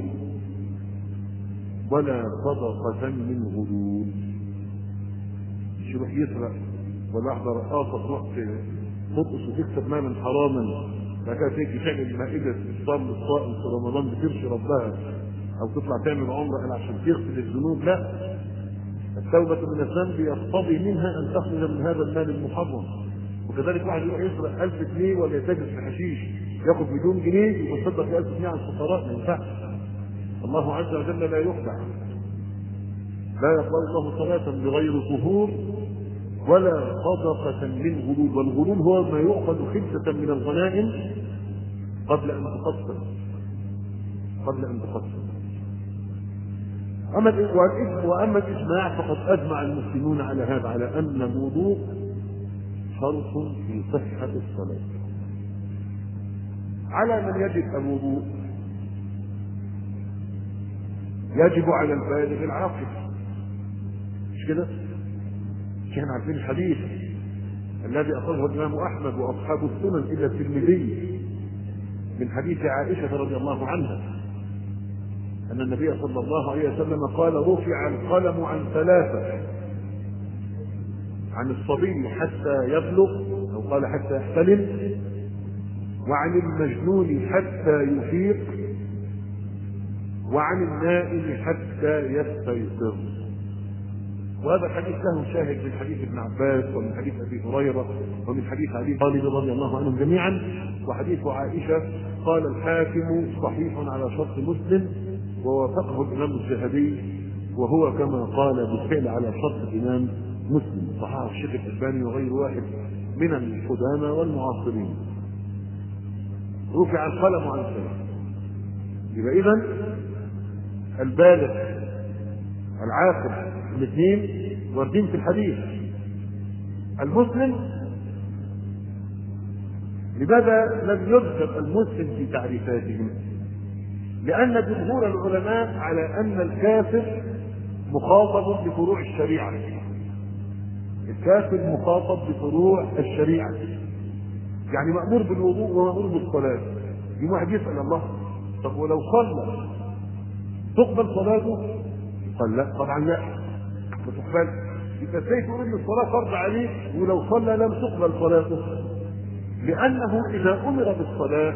[SPEAKER 2] ولا صدقة من غلول. مش يروح يسرق ولا يحضر رقاصة تروح تطقس وتكسب مالا حراما، بعد كده تيجي تعمل مائدة الصوم الصائم في رمضان بترشي ربها، أو تطلع تعمل عمرة عشان تغسل الذنوب. لا، التوبة من الذنب يقتضي منها أن تخرج من هذا المال المحرم. وكذلك واحد يروح يسرق ألف جنيه ولا يتاجر في حشيش ياخذ مليون جنيه ويتصدق ب ألف جنيه على الفقراء، ما ينفعش. الله عز وجل لا يخدع. لا يقبل الله صلاة بغير طهور ولا صدقة من غلول. والغلول هو ما يؤخذ خبزة من الغنائم قبل أن تقسم قبل أن تقسم. وأما الإجماع فقد أجمع المسلمون على هذا، على أن الوضوء شرط في صحة الصلاة. على من يجب الوضوء؟ يجب على البالغ العاقل، مش كده؟ كان عارفين الحديث الذي أخرجه الإمام أحمد وأصحاب السنن إلا الترمذي من حديث عائشة رضي الله عنها أن النبي صلى الله عليه وسلم قال: رفع القلم عن ثلاثة، عن الصبي حتى يبلغ، أو قال حتى يحتلم، وعن المجنون حتى يفيق، وعن النائم حتى يستيقظ. وهذا الحديث له شاهد من حديث ابن عباس ومن حديث ابي هريره ومن حديث علي طالب رضي الله عنهم جميعا. وحديث عائشه قال الحاكم صحيح على شرط مسلم ووافقه الامام الذهبي، وهو كما قال بالفعل على شرط الامام مسلم، صححه الشيخ الالباني وغير واحد من القدامى والمعاصرين. رفع القلم عن ثلاث. يبقى اذا البالغ العاقل الاثنين واردين في الحديث. المسلم، لماذا لم يذكر المسلم في تعريفاتهم؟ لأن جمهور العلماء على أن الكافر مخاطب بفروع الشريعة. الكافر مخاطب بفروع الشريعة، يعني مأمور بالوضوء ومأمور بالصلاة. يوم واحد يسأل الله: طب ولو صلى تقبل صلاته؟ قال لا، طبعا لا، ما تقبل. يبقى ازاي تقول ان الصلاه فرض عليه ولو صلى لم تقبل صلاته؟ لأنه إذا أمر بالصلاة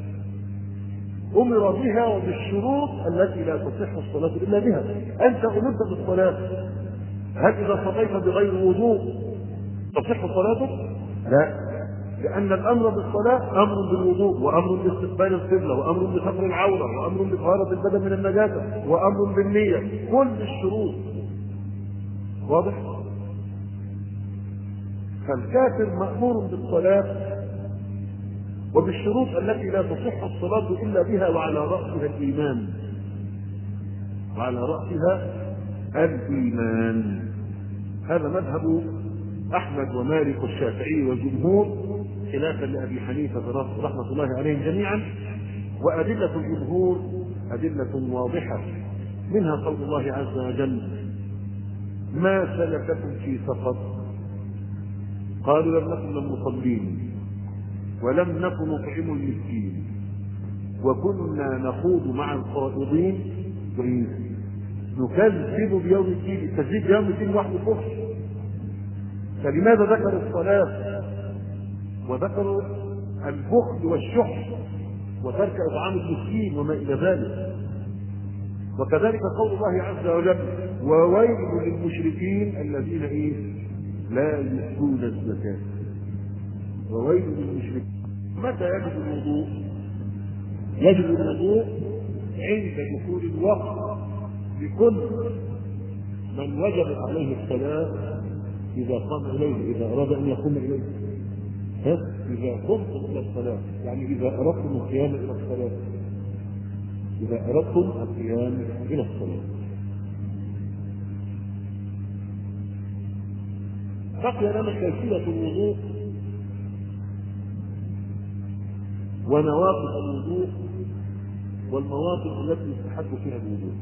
[SPEAKER 2] أمر بها وبالشروط التي لا تصح الصلاة إلا بها. أنت أمرت بالصلاة، هل إذا صليت بغير وضوء تصح صلاتك؟ لا، لأن الأمر بالصلاة أمر بالوضوء، وأمر باستقبال القبلة، وأمر بستر العورة، وأمر بطهارة البدن من النجاسة، وأمر بالنية، كل الشروط. واضح؟ فالكافر مأمور بالصلاة وبالشروط التي لا تصح الصلاة إلا بها، وعلى رأسها الإيمان، وعلى رأسها الإيمان. هذا مذهب أحمد ومالك والشافعي والجمهور، خلافا لأبي حنيفة رحمة الله عليهم جميعا. وأدلة الجمهور أدلة واضحة، منها قول الله عز وجل: ما سلككم في سقر؟ قالوا: لم نكن من المصلين، ولم نكن نطعم المسكين، وكنا نخوض مع الخائضين، نكذب بيوم الدين. التكذيب بيوم الدين وحده كفر. فلماذا ذكروا الصلاة وذكروا البخل والشح وترك إطعام المسكين وما إلى ذلك؟ وكذلك قول الله عز وجل: وويل للمشركين الذين إيه؟ لا يؤتون الزكاة. وويل للمشركين. متى يجب الوضوء؟ يجب الوضوء عند دخول الوقت لكل من وجب عليه الصلاة إذا قام إليه، إذا أراد أن يقوم إليه. إذا قمتم إلى الصلاة، يعني إذا أردتم القيام إلى الصلاة، إذا أردتم القيام إلى الصلاة. بقي لنا كيفية الوضوء ونواقض الوضوء والمواقف التي يستحب فيها الوضوء.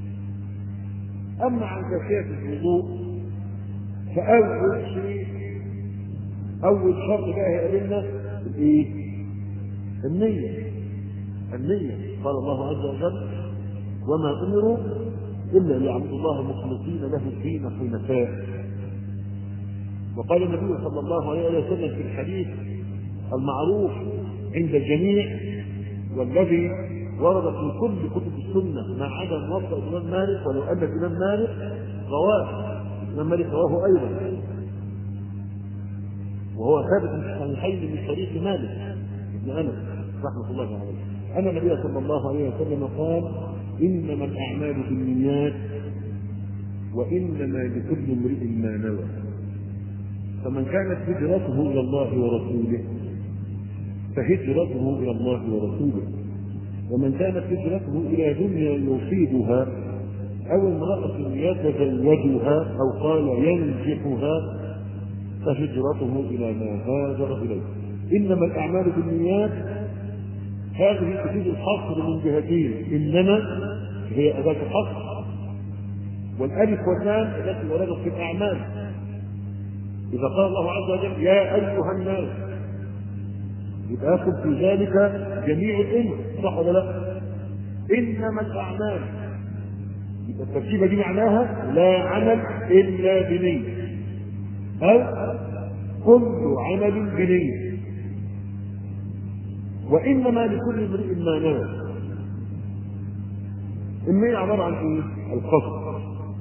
[SPEAKER 2] أما عن كيفية الوضوء فأول شيء، أول شرط بقى يقابلنا الإيه؟ النية. النية قال الله عز وجل: وما أمروا إلا ليعبدوا الله مخلصين له الدين حنفاء. وقال النبي صلى الله عليه وسلم في الحديث المعروف عند الجميع والذي ورد في كل كتب السنة ما عدا موطأ الإمام مالك، ولو أن الإمام مالك رواه، الإمام مالك رواه أيضا، وهو ثابت في الصحيحين من طريق مالك بن أنس رحمة الله عليه أن النبي صلى الله عليه وسلم قال: إنما الأعمال بالنيات وإنما لكل امرئ ما نوى. فمن كانت هجرته إلى الله ورسوله فهجرته إلى الله ورسوله، ومن كانت هجرته إلى دنيا يصيبها أو امرأة يتزوجها أو قال ينجحها فهجرته إلى ما هاجر إليه. إنما الأعمال بالنيات هذه تفيد الحصر من جهتين: إنما هي أداة الحصر، والألف واللام التي وردت في الأعمال. إذا قال الله عز وجل: يا أيها الناس، يبقى يدخل في ذلك جميع الإنس، صح ولا لا؟ إنما الأعمال، يبقى الترتيبة دي معناها لا عمل إلا بنية، أو كل عمل بنية. وإنما لكل امرئ ما نوى. النية عبارة عن إيه؟ القصد،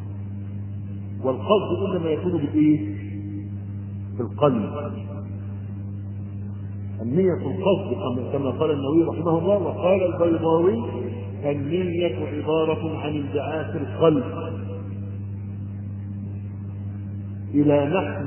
[SPEAKER 2] والقصد إنما يكون بالإيه؟ بالقلب. النية القصد كما قال النووي رحمه الله، وقال البيضاوي: النية عبارة عن انبعاث القلب إلى نحو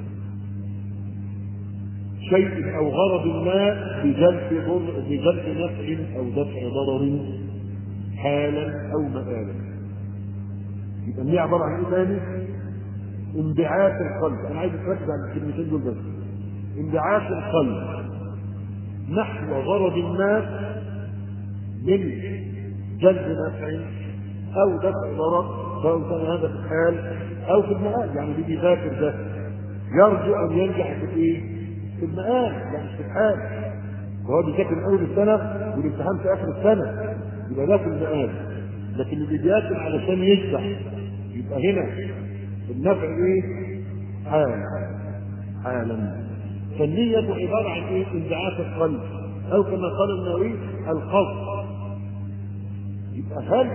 [SPEAKER 2] شيء أو غرض ما بجلب ضر بجلب نفع أو دفع ضرر حالا أو مآلا. يبقى النية عبارة عن إيه ثاني؟ انبعاث القلب. أنا عايز أركز على الكلمتين دول بس. انبعاث القلب نحو غرض ما من جلب نفع أو دفع ضرر، سواء كان هذا في الحال أو في المآل. يعني بيجي ذاكر ده يرجو أن ينجح في إيه؟ في المآل، لا مش في الحال. وهو بيذاكر من أول السنة والامتحان في آخر السنة، يبقى ده في المآل. لكن اللي بيذاكر علشان يشبع يبقى هنا النفع إيه؟ حال حالا. فالنية عبارة عن ايه؟ انبعاث القلب، او كما قال النووي القصد. يبقى هل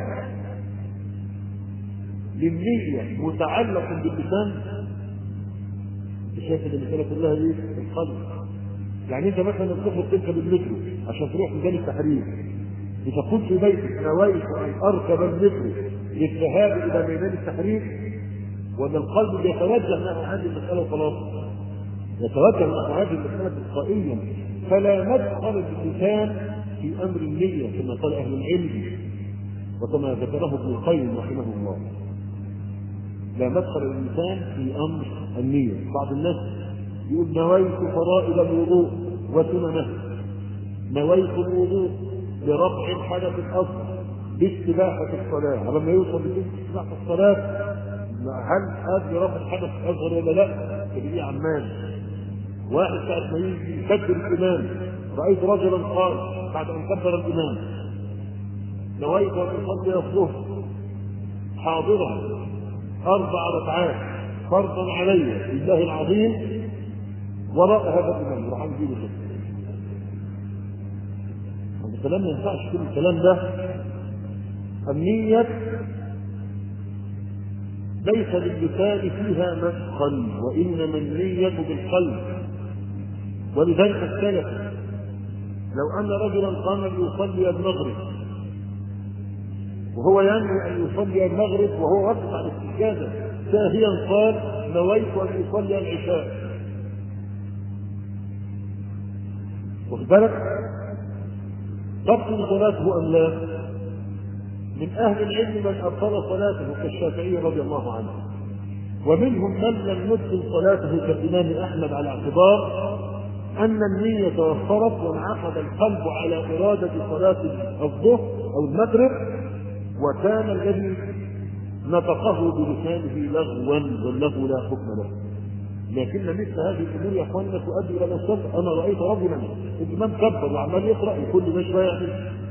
[SPEAKER 2] للنية متعلق باللسان؟ انت شايف ان المسألة كلها ايه؟ القلب. يعني انت مثلا تخرج تركب المترو عشان تروح ميدان التحرير، بتقول في بيتك نويت ان اركب المترو للذهاب الى ميدان التحرير، وان القلب بيتوجه نحو هذه المسألة وخلاص؟ يتوجه نحو هذه المسألة تلقائيا، فلا مدخل لللسان في امر النية كما قال اهل العلم وكما ذكره ابن القيم رحمه الله. لا مدخل للإنسان في أمر النية. بعض الناس يقول نويت فرائض الوضوء وسننه، نويت الوضوء لرفع الحدث الأصغر باستباحة الصلاة. لما يوصل باستباحة الصلاة هل هذا لرفع الحدث الأصغر ولا لا؟ تبقى عمان واحد ساعة ما يجي يكبر الإمام، رأيت رجلا قال بعد أن كبر الإمام نويت أن أصلي الظهر حاضرا أربع ركعات فرضا علي بالله العظيم وراء هذا الإمام، راح نجيب كده. هذا الكلام ما ينفعش كل الكلام ده. النية ليس للسان فيها مدخل، وإنما النية بالقلب. ولذلك السلف لو أن رجلا قام ليصلي المغرب وهو ينوي أن يصلي المغرب وهو واقف على السجادة ساهيا قال نويت أن يصلي العشاء، واخد بالك؟ تبطل صلاته أم لا؟ من أهل العلم من أبطل صلاته كالشافعي رضي الله عنه، ومنهم من لم يبطل صلاته كالإمام أحمد على اعتبار أن النية توفرت وانعقد القلب على إرادة صلاة الظهر أو المغرب، وكان الذي نطقه بلسانه لغوا واللغو لا حكم له. لكن مثل هذه الامور يا اخواننا تؤدي الى الصدق. انا رايت رجلا الامام كبر وعمال يقرا وكل ما شويه يعمل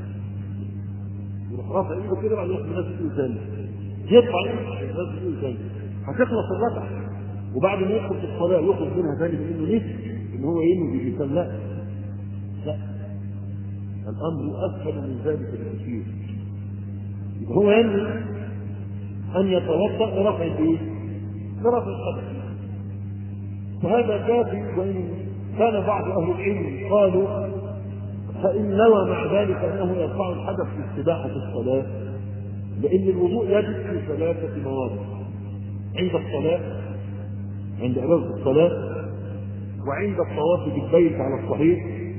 [SPEAKER 2] يروح رافع ايده كده بعد ياخد نفس ايده ثاني، يطلع ياخد نفس ايده ثاني، هتخلص الركعه وبعد ما يدخل في الصلاه يخرج منها ثاني بانه نسي ان هو ينوي باللسان. لا لا، الامر اسهل من ذلك بكثير. هو ينوي أن يتوضأ لرفع الإيه؟ لرفع الحدث. وهذا كافي، وإن كان بعض أهل العلم قالوا فإن نوى مع ذلك أنه يرفع الحدث في استباحة الصلاة، لأن الوضوء يجب في ثلاثة مواضع: عند الصلاة، عند إرادة الصلاة، وعند الطواف بالبيت على الصحيح.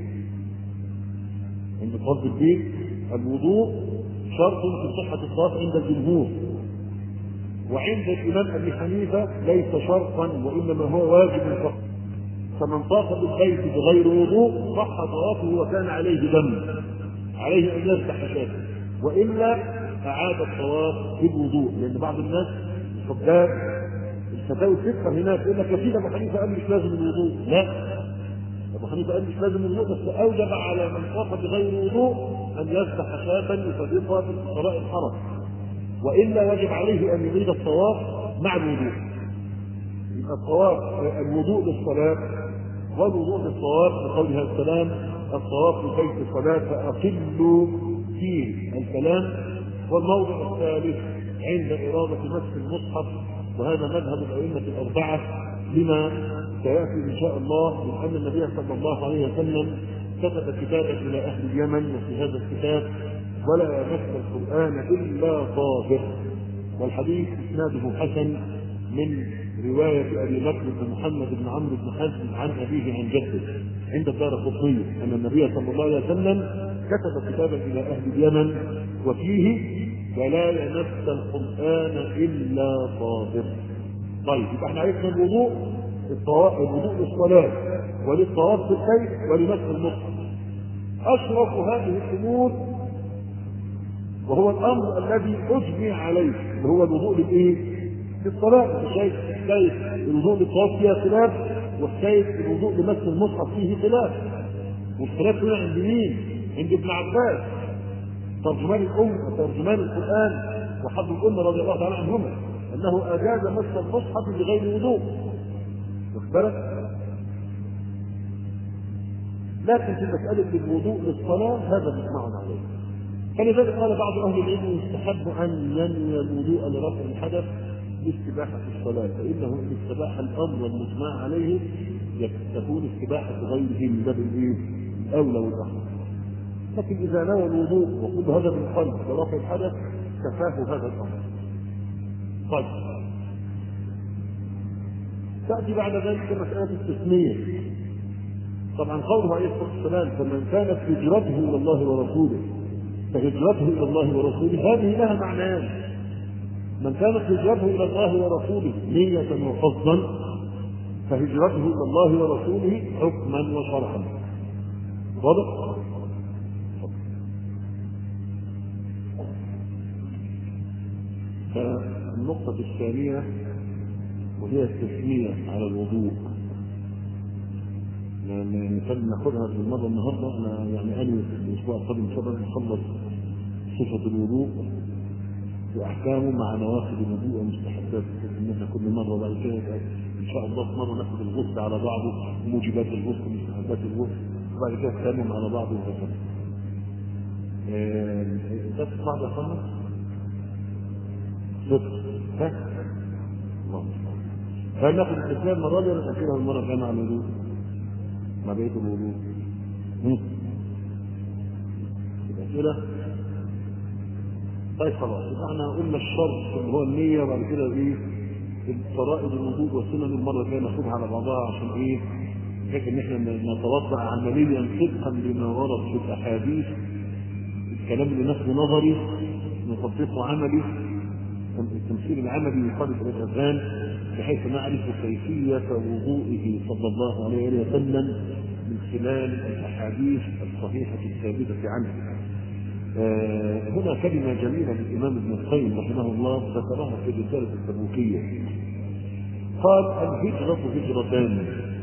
[SPEAKER 2] عند الطواف بالبيت الوضوء شرط في صحة الطواف عند الجمهور، وعند الإمام أبي حنيفة ليس شرطا وإنما هو واجب فقط. فمن طاف بالبيت بغير وضوء صح طوافه وكان عليه دم، عليه أن يفتح شاته، وإلا أعاد الطواف بالوضوء. لأن بعض الناس الخباب الفتاوى الفقه هناك يقول لك يا سيدي أبو حنيفة قال مش لازم الوضوء. لا، أبو حنيفة قال مش لازم الوضوء، بس أوجب على من طاف بغير وضوء أن يفتح شاة يفرقها في قضاء الحرم، وإلا يجب عليه أن يعيد الطواف مع الوضوء. يبقى الطواف الوضوء للصلاة والوضوء للطواف بقولها السلام الطواف لبيت الصلاة فأقلوا فيه الكلام. والموضع الثالث عند إرادة مسح المصحف، وهذا مذهب الأئمة الأربعة لما سيأتي إن شاء الله من أن النبي صلى الله عليه وسلم كتب كتابا إلى أهل اليمن، وفي هذا الكتاب ولا يمس القرآن إلا طاهر، والحديث إسناده حسن من رواية أبي بكر بن محمد بن عمرو بن حزم عن أبيه عن جده عند الدارقطني أن النبي صلى الله عليه وسلم كتب كتابا إلى أهل اليمن وفيه ولا يمس القرآن إلا طاهر. طيب يبقى احنا عرفنا الوضوء الوضوء للصلاة وللطواف بالبيت ولمسح المصحف. أشرف هذه الأمور وهو الأمر الذي أجمع عليه اللي هو الوضوء للإيه؟ للصلاة. شايف حكاية الوضوء للطواف فيها خلاف، وحكاية الوضوء لمسح المصحف فيه خلاف، والخلاف هنا عند مين؟ عند ابن عباس ترجمان الأمة ترجمان القرآن وحب الأمة رضي الله تعالى عنهما أنه أجاز مسح المصحف بغير وضوء. واخد بالك؟ لكن في مسألة الوضوء للصلاة هذا مجمع عليه. فلذلك قال بعض أهل العلم يستحب أن ينوي الوضوء لرفع الحدث لاستباحة الصلاة، فإنه إن استباح الأمر المجمع عليه تكون استباحة غيره من باب الأولى والأحرى. لكن إذا نوى الوضوء وكل هذا بالقلب لرفع الحدث كفاه هذا الأمر. طيب تأتي بعد ذلك مسألة التسمية. طبعا قوله عليه الصلاة والسلام فمن كانت هجرته إلى الله ورسوله فهجرته إلى الله ورسوله، هذه لها معنيان. من كانت هجرته إلى الله ورسوله نية وقصدا فهجرته إلى الله ورسوله حكما وشرعا. واضح؟ فالنقطة الثانية وهي التسمية على الوضوء، يعني نحن ناخذها في المرة النهارده. انا يعني انوي في الاسبوع القادم ان شاء الله نخلص صفة الوضوء واحكامه مع نواقض الوضوء ومستحباته، ان احنا كل مرة بعد كده ان شاء الله مرة ناخذ الغسل على بعضه، موجبات الغسل ومستحبات الغسل، وبعد كده التيمم على بعضه وهكذا. ده تسمع ده خالص؟ صدق ها؟ اللهم صل. فناخذ الاسلام مرة دي ونأكلها المرة الثانية على الوضوء مع بقية الوضوء. الأسئلة؟ طيب خلاص يبقى احنا قلنا الشرط اللي هو النية، وبعد كده ايه؟ فرائض الوضوء والسنن المرة الجاية ناخدها على بعضها عشان ايه؟ بحيث ان احنا نتوضأ عمليا طبقا لما ورد في الأحاديث. الكلام اللي ناخده نظري نطبقه عملي، التمثيل العملي يخالف الأذهان بحيث نعرف كيفية وضوئه صلى الله عليه وسلم من خلال الأحاديث الصحيحة الثابتة عنه. آه هنا كلمة جميلة للإمام ابن القيم رحمه الله ذكرها في الرسالة التبوكية. قال الهجرة هجرتان،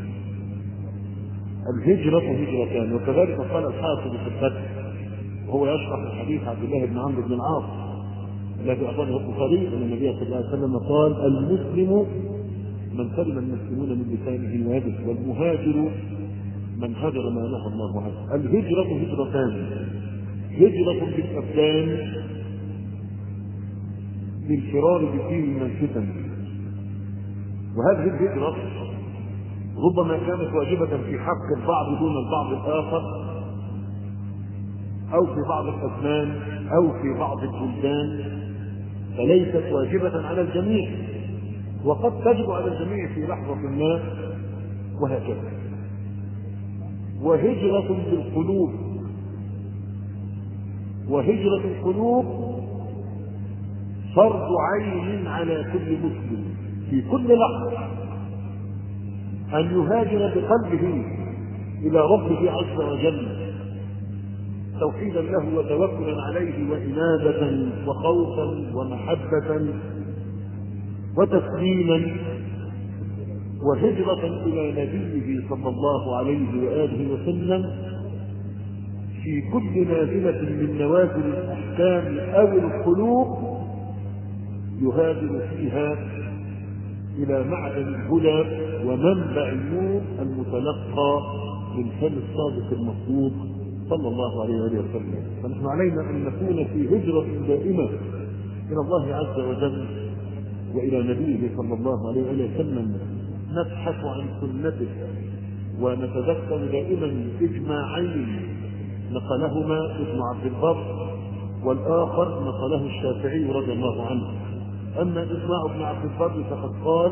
[SPEAKER 2] الهجرة هجرتان. وكذلك قال الحافظ في الفتح وهو يشرح الحديث عبد الله بن عمرو بن العاص الذي أخرجه البخاري أن النبي صلى الله عليه وسلم قال المسلم من سلم المسلمون من لسانه ويده، والمهاجر من هجر ما نهى الله عنه. الهجرة هجرتان، هجرة بالأبدان للفرار بالدين من الفتن، وهذه الهجرة ربما كانت واجبة في حق البعض دون البعض الآخر، أو في بعض الأزمان أو في بعض البلدان، فليست واجبة على الجميع، وقد تجب على الجميع في لحظة ما، وهكذا. وهجرة بالقلوب، وهجرة القلوب فرض عين على كل مسلم في كل لحظة أن يهاجر بقلبه إلى ربه عز وجل توحيدا له وتوكلا عليه وإنابة وخوفا ومحبة وتسليما، وهجرة إلى نبيه صلى الله عليه وآله وسلم في كل نازلة من نوازل الأحكام أو القلوب يهاجر فيها إلى معدن الهدى ومنبع النور المتلقى من فم الصادق المصدوق صلى الله عليه وسلم. فنحن علينا أن نكون في هجرة دائمة إلى الله عز وجل وإلى نبيه صلى الله عليه وسلم، نبحث عن سنته ونتذكر دائما إجماعين نقلهما ابن عبد البر والآخر نقله الشافعي رضي الله عنه. أما إجماع ابن عبد البر فقد قال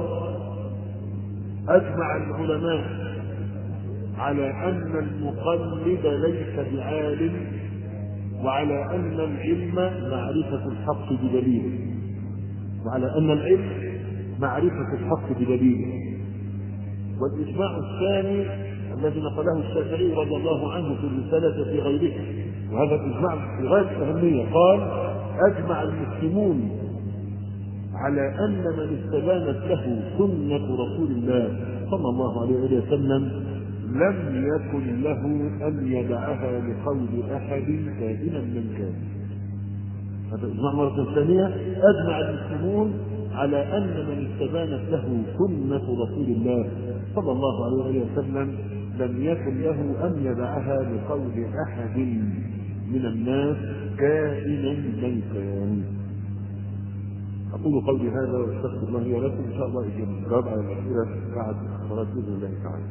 [SPEAKER 2] أجمع العلماء على أن المقلد ليس بعالم، وعلى أن العلم معرفة الحق بدليله، وعلى أن العلم معرفة الحق بدليله. والإجماع الثاني الذي نقله الشافعي رضي الله عنه في الرسالة في غيره، وهذا الإجماع في غاية الأهمية، قال أجمع المسلمون على أن من استبانت له سنة رسول الله صلى الله عليه وسلم لم يكن له أن يدعها لقول أحد كائنا من كان. هذا إجماع مرة ثانية، أجمع المسلمون على أن من استبانت له سنة رسول الله صلى الله عليه وسلم لم يكن له أن يدعها لقول أحد من الناس كائنا من كان. أقول قولي هذا واستغفر الله لي ولكم، إن شاء الله الجواب على الأسئلة بعد الصلاة بإذن الله تعالى.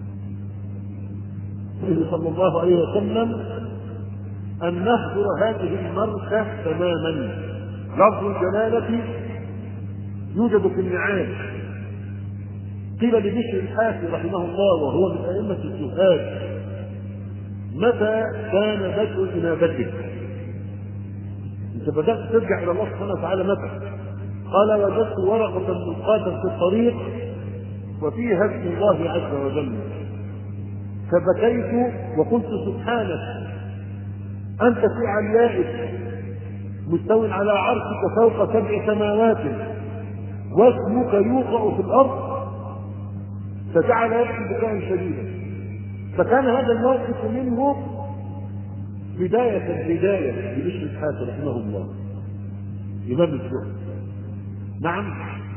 [SPEAKER 2] صلى الله عليه وسلم أن نهجر هذه المركة تماما. لفظ الجلالة يوجد في النعال. قيل لبشر الحافي رحمه الله وهو من أئمة الزهاد: متى كان بدء إنابتك؟ أنت بدأت ترجع إلى الله سبحانه وتعالى متى؟ قال: وجدت ورقة ملقاة في الطريق وفيها اسم الله عز وجل، فبكيت وقلت: سبحانك أنت في عليائك مستو على عرشك فوق سبع سماوات واسمك يوقع في الأرض، فجعل يبكي بكاء شديدا. فكان هذا الموقف منه بداية البداية لبشر الحافي رحمه الله إمام الزهد. نعم.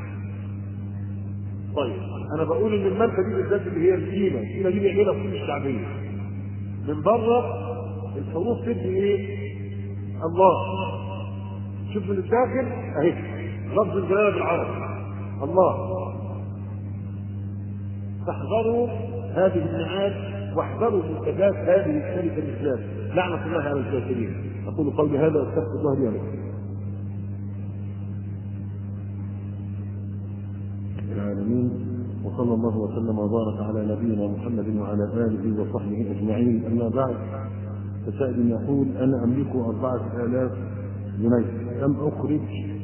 [SPEAKER 2] طيب أنا بقول إن الماركة دي بالذات اللي هي القيمة، القيمة دي بيعملها في كل الشعبية. من بره الحروف تدي إيه؟ الله. شوف من الداخل أهي لفظ الجلالة بالعربي الله. فاحذروا هذه النعات واحذروا منتجات هذه الشركة بالذات، لعنة الله على الكافرين. أقول قولي هذا واستغفر الله لي ولكم. العالمين، وصلى الله وسلم وبارك على نبينا محمد وعلى آله وصحبه أجمعين. أما بعد، فسائل يقول: أنا أملك أربعة آلاف جنيه، لم أخرج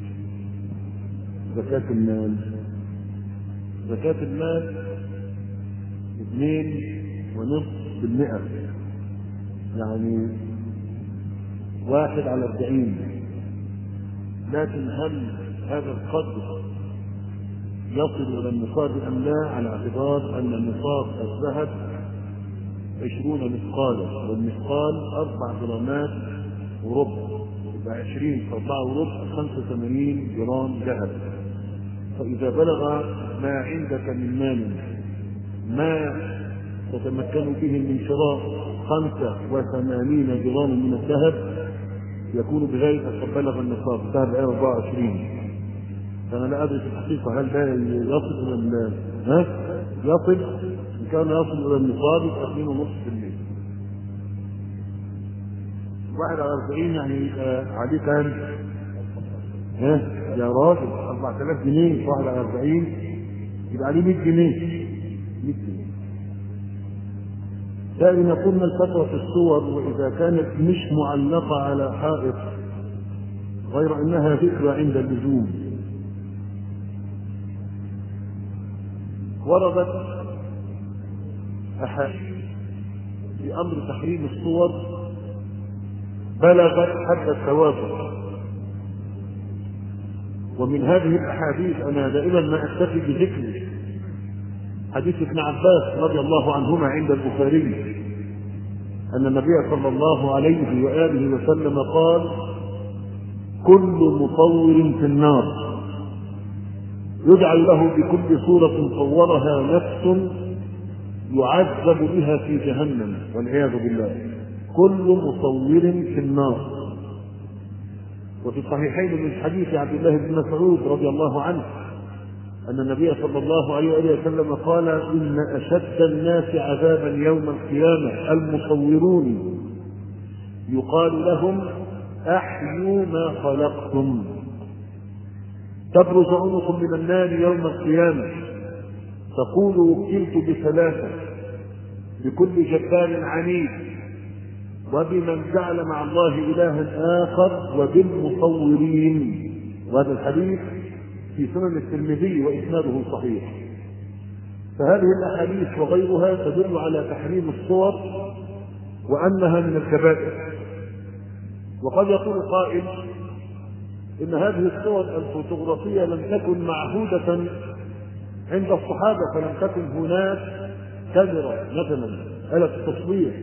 [SPEAKER 2] زكاة المال. زكاة المال اثنين ونصف بالمئة، يعني واحد على أربعين. لكن هل هذا القدر يصل إلى النصاب أم لا؟ على اعتبار أن النصاب الذهب عشرون مثقالا، والمثقال أربع جرامات وربع، يبقى عشرين في أربعة وربع خمسة وثمانين جرام ذهب. فإذا بلغ ما عندك من مال ما تتمكن به من شراء خمسة وثمانين جرام من الذهب، يكون بذلك قد بلغ النصاب. الذهب أربعة وعشرين. فأنا لا أدري في الحقيقة هل ده يصل إلى ها؟ يصل إن كان يصل إلى النصاب يبقى اثنين ونصف بالمئة. واحد على أربعين يعني عليه كام؟ ها؟ يا راجل أربعة آلاف جنيه، واحد على أربعين يبقى عليه مئة جنيه. مئة جنيه. ثاني يقول: ما الفتوى في الصور وإذا كانت مش معلقة على حائط غير أنها ذكرى عند اللزوم؟ وردت أحاديث بأمر تحريم الصور بلغت حد التواتر، ومن هذه الأحاديث أنا دائما ما أكتفي بذكر حديث ابن عباس رضي الله عنهما عند البخاري أن النبي صلى الله عليه وآله وسلم قال: كل مصور في النار يجعل له بكل صورة صورها نفس يعذب بها في جهنم والعياذ بالله. كل مصور في النار. وفي الصحيحين من حديث عبد الله بن مسعود رضي الله عنه أن النبي صلى الله عليه وسلم قال: إن أشد الناس عذابا يوم القيامة المصورون، يقال لهم: أحيوا ما خلقتم. تبرز عنق من النار يوم القيامة تقول: وكلت بثلاثة، بكل جبار عنيد، وبمن جعل مع الله إلها آخر، وبالمصورين. وهذا الحديث في سنن الترمذي وإسناده صحيح. فهذه الأحاديث وغيرها تدل على تحريم الصور وأنها من الكبائر. وقد يقول قائل: إن هذه الصور الفوتوغرافية لم تكن معهودة عند الصحابة، فلم تكن هناك كاميرا مثلا آلة التصوير.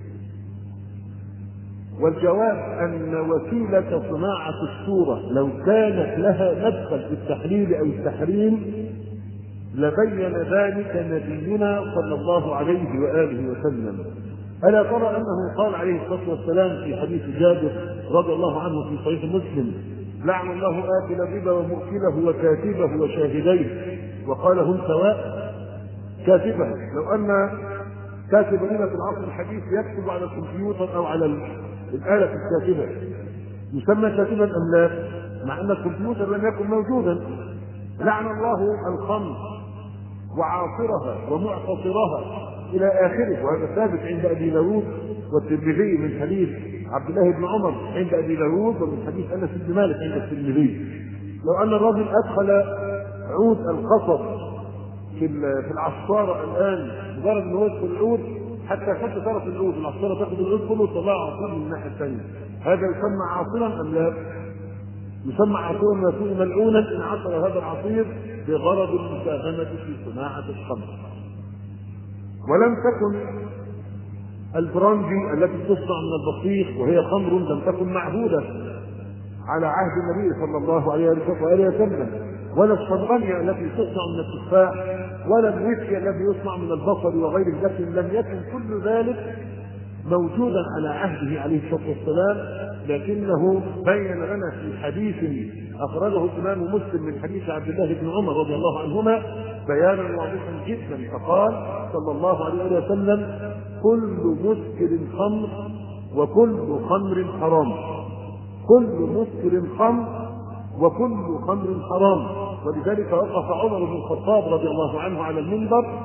[SPEAKER 2] والجواب أن وسيلة صناعة الصورة لو كانت لها مدخل في التحليل أو التحريم لبين ذلك نبينا صلى الله عليه وآله وسلم. ألا ترى أنه قال عليه الصلاة والسلام في حديث جابر رضي الله عنه في صحيح مسلم: لعن الله آكل الربا ومؤكله وكاتبه وشاهديه، وقال هم سواء. كاتبه، لو أن كاتب الربا في العصر الحديث يكتب على الكمبيوتر أو على الآلة الكاتبة يسمى كاتبا أم لا؟ مع أن الكمبيوتر لم يكن موجودا. لعن الله الخمر وعاصرها ومعتصرها إلى آخره، وهذا ثابت عند أبي داود والترمذي من حديث عبد الله بن عمر عند أبي داود، ومن حديث أنس بن مالك عند الترمذي. لو أن الرجل أدخل عود القصب في في العصارة الآن، مجرد أنه يدخل العود حتى حتى طرف العود العصارة تاخذ العود كله وتطلعه عصير من الناحية الثانية، هذا يسمى عاصرا أم لا؟ يسمى عاصرا ويكون ملعونا إن عصر هذا العصير بغرض المساهمة في صناعة الخمر. ولم تكن البراندي التي تصنع من البطيخ وهي خمر لم تكن معهودة على عهد النبي صلى الله عليه وسلم، ولا الصبغانية التي تصنع من التفاح، ولا الويسكي الذي يصنع من البصل وغير ذلك، لم يكن كل ذلك موجودا على عهده عليه الصلاة والسلام. لكنه بين لنا في حديث أخرجه الإمام مسلم من حديث عبد الله بن عمر رضي الله عنهما بيانا واضحا جدا، فقال صلى الله عليه وسلم: كل مسكر خمر وكل خمر حرام. كل مسكر خمر وكل خمر حرام. ولذلك وقف عمر بن الخطاب رضي الله عنه على المنبر،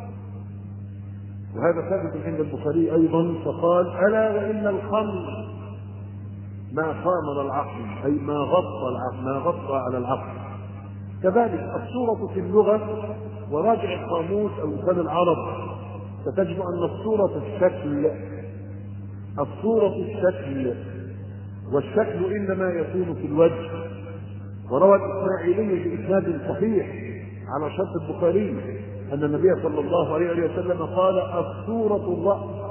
[SPEAKER 2] وهذا ثابت عند البخاري أيضا، فقال: ألا وإن الخمر ما خامر العقل، أي ما غطى العقل، ما غطى على العقل. كذلك الصورة في اللغة، وراجع القاموس أو لسان العرب ستجد أن الصورة الشكل، الصورة الشكل، والشكل إنما يكون في الوجه. وروى الإسماعيلي بإسناد صحيح على شرط البخاري أن النبي صلى الله عليه وسلم قال: الصورة الرأس،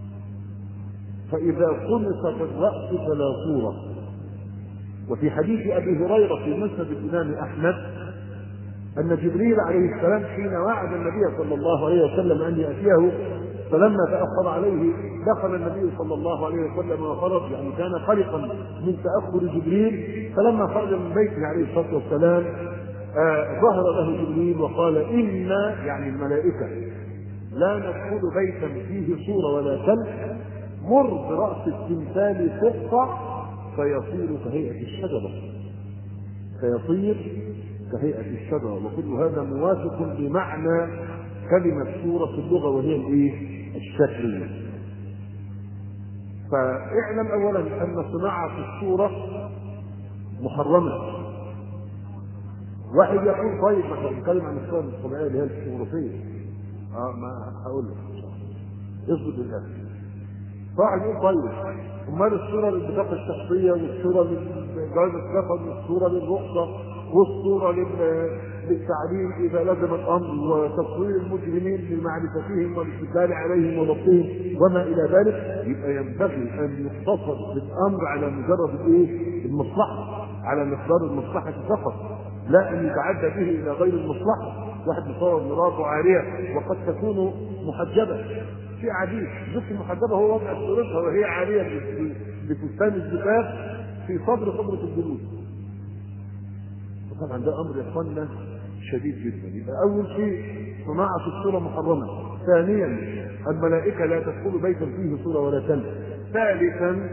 [SPEAKER 2] فإذا خلصت الرأس فلا صورة. وفي حديث أبي هريرة في مسند الإمام أحمد أن جبريل عليه السلام حين وعد النبي صلى الله عليه وسلم أن يأتيه، فلما تأخر عليه دخل النبي صلى الله عليه وسلم وخرج، يعني كان قلقا من تأخر جبريل. فلما خرج من بيته عليه الصلاة والسلام آه ظهر له جبريل وقال: إنا، يعني الملائكة، لا ندخل بيتا فيه صورة ولا كلب، مر برأس التمثال تقطع فيصير كهيئة الشجرة، فيصير كهيئة الشجرة. وكل هذا موافق بمعنى كلمة صورة في اللغة، وهي الايه؟ الشكل. فاعلم اولا ان صناعة الصورة محرمة. واحد يقول: طيب ما احنا بنتكلم عن الصورة الطبيعية اللي هي الفوتوغرافية. اه ما هقول لك، اصبر لله. واحد يقول: طيب امال الصورة للبطاقة الشخصية، والصورة لجواز السفر، والصورة للرخصة، والصورة للتعليم إذا لزم الأمر، وتصوير المجرمين لمعرفتهم والاستدلال عليهم وضبطهم وما إلى ذلك، يبقى ينبغي أن يقتصر بالأمر على مجرد الإيه؟ المصلحة، على مقدار المصلحة فقط، لا أن يتعدى به إلى غير المصلحة. واحد يصور مراته عارية وقد تكون محجبة، شيء عجيب، زوجته المحجبة هو وضع صورتها وهي عارية بفستان الزفاف في صدر صدرة الجلوس. طبعا ده امر يا اخوانا شديد جدا. يبقى اول شيء صناعه الصوره محرمه. ثانيا الملائكه لا تدخل بيتا فيه صوره ولا كلب. ثالثا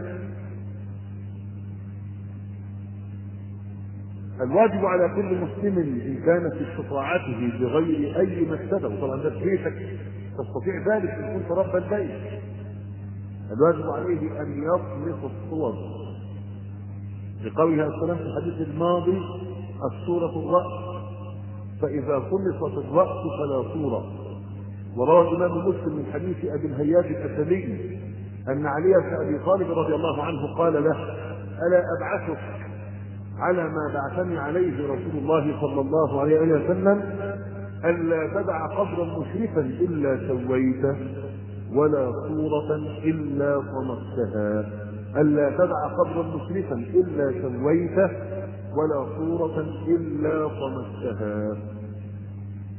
[SPEAKER 2] الواجب على كل مسلم ان كان في استطاعته بغير اي مكتبه، وطبعا ده في بيتك تستطيع ذلك ان كنت رب البيت، الواجب عليه ان يطلق الصور، لقوله السلام في الحديث الماضي: الصورة الرأس، فإذا خلصت الرأس فلا صورة. وروى الإمام مسلم من حديث أبي الهياج الأسدي أن علي بن أبي طالب رضي الله عنه قال له: ألا أبعثك على ما بعثني عليه رسول الله صلى الله عليه وسلم، ألا تدع قبرا مشرفا إلا سويته، ولا صورة إلا طمستها. ألا تدع قبرا مشرفا إلا سويته، ولا صورة إلا طمستها.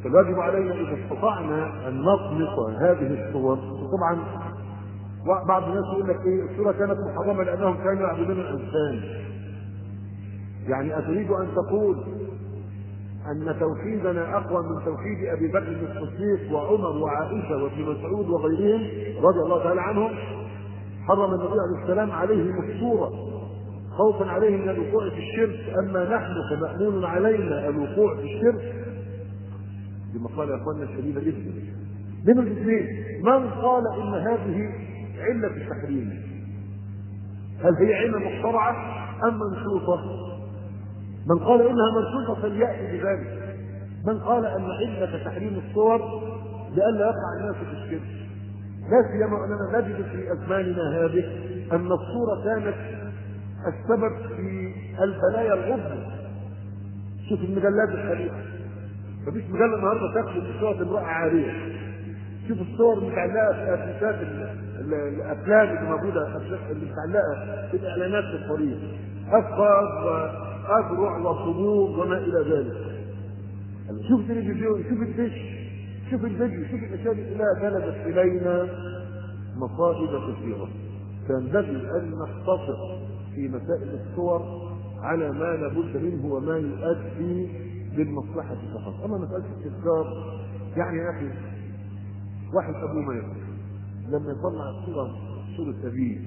[SPEAKER 2] فالواجب علينا اذا استطعنا ان نطلق هذه الصور. طبعا بعض الناس يقول لك ايه الصوره كانت محرمه لانهم كانوا يعبدون الاوثان. يعني اتريد ان تقول ان توحيدنا اقوى من توحيد ابي بكر الصديق وعمر وعائشه وابن مسعود وغيرهم رضي الله تعالى عنهم؟ حرم النبي عليه السلام عليهم الصوره خوفا عليهم من الوقوع في الشرك، اما نحن فمأمون علينا الوقوع في الشرك. لما قال يا اخواننا الشديد الاثم من الاثنين، من قال ان هذه عله التحريم؟ هل هي عله مخترعه ام منصوصه؟ من قال انها منصوصه فلياتي بذلك. من قال ان عله تحريم الصور لئلا يقع الناس في الشرك، لا سيما اننا نجد في ازماننا هذه ان الصوره كانت السبب في البلايا العظمى. شوف المجلات الحديثه، مفيش مجله النهارده تخلو بصوره امراه عاريه. شوف الصور المتعلقه في افلام الافلام اللي موجوده اللي متعلقه في الاعلانات في الطريق، افخاذ واذرع وصدور وما الى ذلك. شوف التلفزيون، شوف الدش، شوف الفيديو، شوف الاشياء دي كلها جلبت الينا مصائب كثيره. فينبغي ان نقتصر في مسائل الصور على ما لابد منه وما يؤدي للمصلحه فقط. اما مساله التذكار يعني يا اخي واحد ابوه مات، لما يطلع الصوره صوره ابيه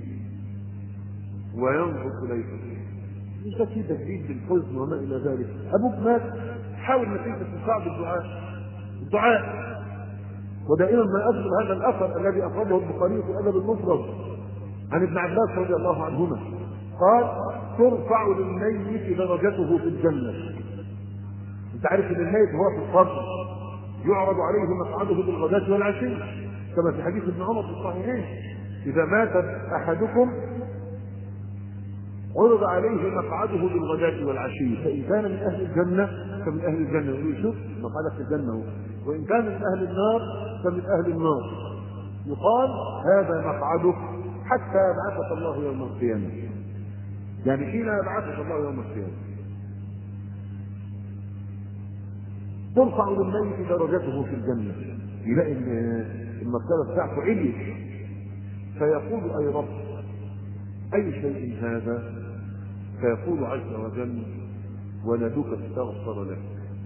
[SPEAKER 2] وينظر اليه مش ده في تجديد بالحزن وما الى ذلك. ابوك مات، حاول انك انت تساعد بالدعاء. الدعاء ودائما ما اذكر هذا الاثر الذي اخرجه البخاري في الادب المفرد عن ابن عباس رضي الله عنهما قال ترفع للميت درجته في الجنه. انت عارف ان الميت هو في القبر يعرض عليه مقعده بالغداة والعشي كما في حديث ابن عمر في الصحيحين اذا مات احدكم عرض عليه مقعده بالغداة والعشي، فان كان من اهل الجنه فمن اهل الجنه، يقول شوف مقعدك في الجنه، وان كان من اهل النار فمن اهل النار. يقال هذا مقعدك حتى يبعثك الله يوم القيامه، يعني حين يبعثك الله يوم القيامه. ترفع للميت درجته في الجنه، يلاقي المرتبه بتاعته عليت، فيقول اي رب اي شيء هذا؟ فيقول عز وجل ولدك استغفر لك،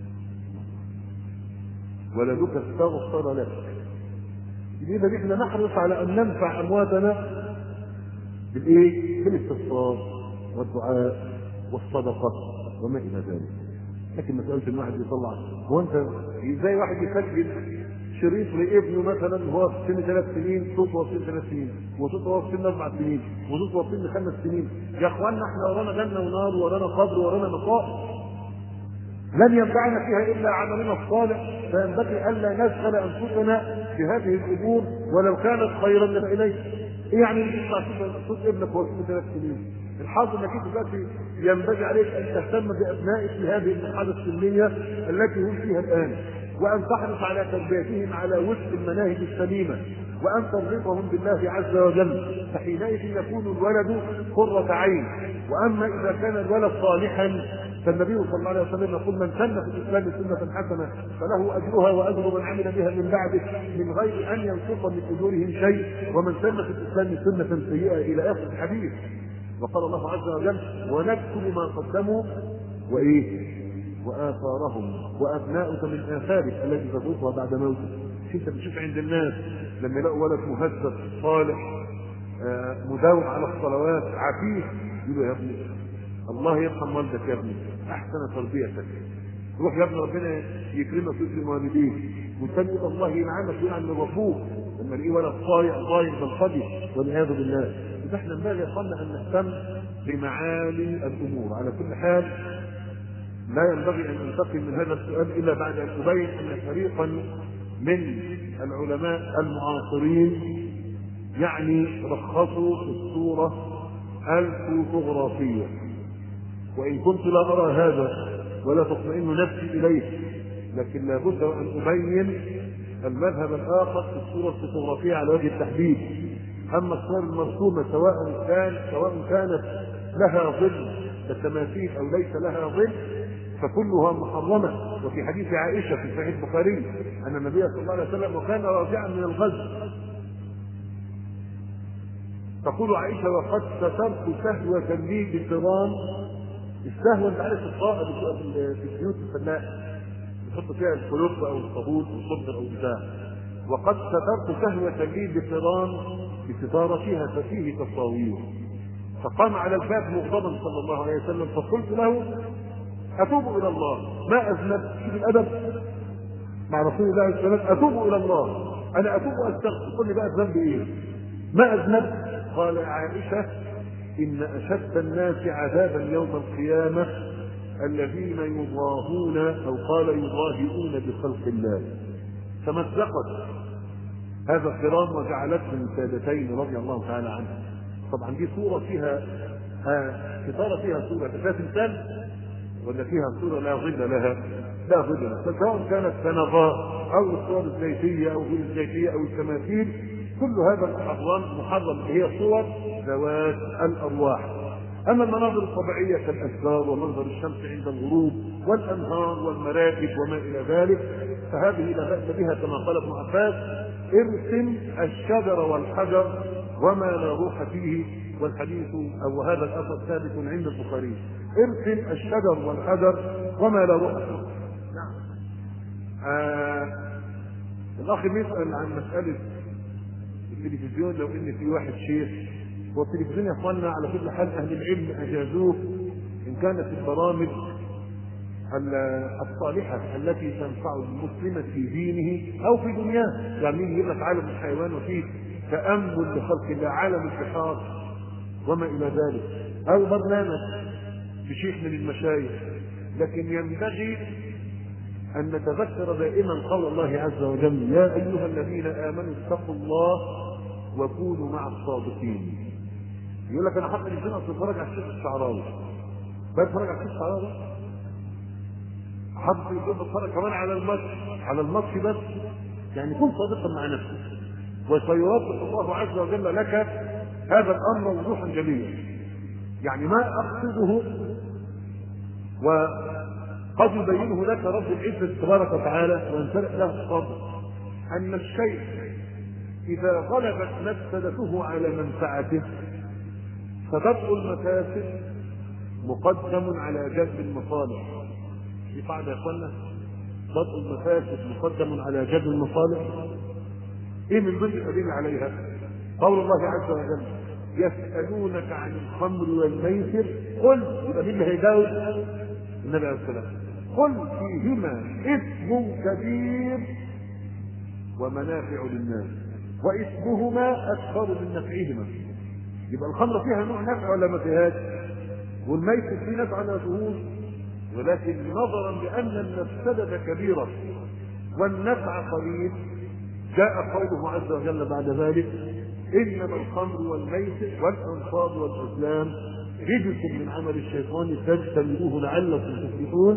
[SPEAKER 2] ولدك استغفر لك. إذا نحن نحرص على ان ننفع امواتنا بالايه؟ بالاستغفار والدعاء والصدقه وما الى ذلك. لكن مساله ان واحد يطلع، هو انت ازاي واحد يسجل شريط لابنه مثلا هو في سن ثلاث سنين صوت وصيل ثلاث سنين وصوت وصيل اربع سنين وصوت وصيل خمس سنين؟ يا اخوانا احنا ورانا جنه ونار ورانا قبر ورانا مصائب لن ينفعنا فيها الا عملنا الصالح، فينبغي الا نشغل انفسنا بهذه الامور ولو كانت خيرا لنا اليه. ايه يعني تسمع صوت ابنك وهو سن ثلاث سنين؟ الحاضر انك انت دلوقتي ينبغي عليك ان تهتم بابنائك في هذه المرحله السنيه التي هم فيها الان، وان تحرص على تربيتهم على وفق المناهج السليمه، وان تربطهم بالله عز وجل، فحينئذ يكون الولد قرة عين. واما اذا كان الولد صالحا فالنبي صلى الله عليه وسلم يقول من سن في الاسلام سنه حسنه فله اجرها واجر من عمل بها من بعده من غير ان ينقص من اجورهم شيء، ومن سن في الاسلام سنه سيئه الى اخر الحديث. وقال الله عز وجل ونكتب ما قدموا وايه واثارهم وابناؤك من اثارك التي تتركها بعد موتك. انت بتشوف عند الناس لما يلاقوا ولد مهذب صالح آه مداوم على الصلوات عفيف يقولوا يا ابني الله يرحم والدك يا ابني احسن تربيتك، روح يا ابني ربنا يكرمك ويكرم والديك، والثاني يقول الله ينعمك وينعم ربوك لما يلاقيه ولد صايع ضايع بلطجي والعياذ بالله. فاحنا ينبغي يا اخوانا ان نهتم بمعالي الامور. على كل حال لا ينبغي ان ننتقل من هذا السؤال الا بعد ان ابين ان فريقا من العلماء المعاصرين يعني رخصوا في الصوره الفوتوغرافيه، وان كنت لا ارى هذا ولا تطمئن نفسي اليه، لكن لابد ان ابين المذهب الاخر في الصوره الفوتوغرافيه على وجه التحديد. اما الصور المرسومه سواء كان سواء كانت لها ظل كالتماثيل او ليس لها ظل، فكلها محرمة. وفي حديث عائشة في صحيح البخاري أن النبي صلى الله عليه وسلم وكان راجعا من الغزو تقول عائشة وقد سترت سهوة لي بقران. السهوة انت عارف الطاقة في البيوت الفلاح بيحط فيها الكلوب او الصابون او الصدر او بتاع. وقد سترت سهوة لي بقران بستارتها ففيه تصاوير. فقام على الباب مغضبا صلى الله عليه وسلم فقلت له اتوب الى الله ما اذنبت. شوف الادب مع رسول الله عليه الصلاه والسلام. اتوب الى الله انا اتوب واستغفر. قل لي بقى الذنب ايه؟ ما اذنبت. قال عائشة إن أشد الناس عذابا يوم القيامة الذين يضاهون أو قال يضاهئون بخلق الله. فمزقت هذا القران وجعلتهم سادتين رضي الله تعالى عنه. طبعا دي صورة فيها ستارة فيها صورة فيها تمثال ولا فيها صورة لا ظل لها؟ لا ظل لها. فسواء كانت كنغاء أو الصور الزيتية أو غير الزيتية أو التماثيل كل هذا محرم محرم هي صور ذوات الارواح. اما المناظر الطبيعيه كالاشجار ومنظر الشمس عند الغروب والانهار والمراكب وما الى ذلك فهذه لا باس بها كما قال ابن عباس ارسم الشجر والحجر وما لا روح فيه. والحديث او هذا الاثر ثابت عند البخاري. ارسم الشجر والحجر وما لا روح فيه. نعم. آه الاخ يسال عن مساله التلفزيون. لو ان في واحد شيخ والتلفزيون يا اخواننا على كل حال اهل العلم اجازوه ان كانت البرامج الصالحه التي تنفع المسلم في دينه او في دنياه. يعني يجيب لك عالم الحيوان وفيه تامل لخلق الله عالم البحار وما الى ذلك او برنامج لشيخ من المشايخ. لكن ينبغي أن نتذكر دائما قول الله عز وجل يا أيها الذين آمنوا اتقوا الله وكونوا مع الصادقين. يقول لك أنا حتى الجنة أتفرج على الشيخ الشعراوي بتفرج على الشيخ الشعراوي حتى يقول بتفرج كمان على الماتش على الماتش بس. يعني كن صادقا مع نفسك وسيوفق الله عز وجل لك هذا الأمر وضوحا جليا. يعني ما أقصده و قد يبينه لك رب العزة تبارك وتعالى وينفرق له الصبر أن الشيء إذا غلبت مفسدته على منفعته فدفع المفاسد مقدم على جلب المصالح. في قاعدة يا اخوانا دفع المفاسد مقدم على جلب المصالح. ايه من ضمن الأدلة عليها؟ قول الله عز وجل يسألونك عن الخمر والميسر قل يبقى مين اللي هيجاوب؟ النبي عليه الصلاة والسلام. قل فيهما اسم كبير ومنافع للناس واسمهما اكثر من نفعهما. يبقى الخمر فيها نوع نفع ولا ما فيهاش؟ والميسر فيه نفع ولا فيهوش؟ ولكن نظرا لان المفسدة كبيرة والنفع قليل جاء قوله عز وجل بعد ذلك انما الخمر والميسر والانصاب والازلام رجس من عمل الشيطان فاجتنبوه لعلكم تفلحون.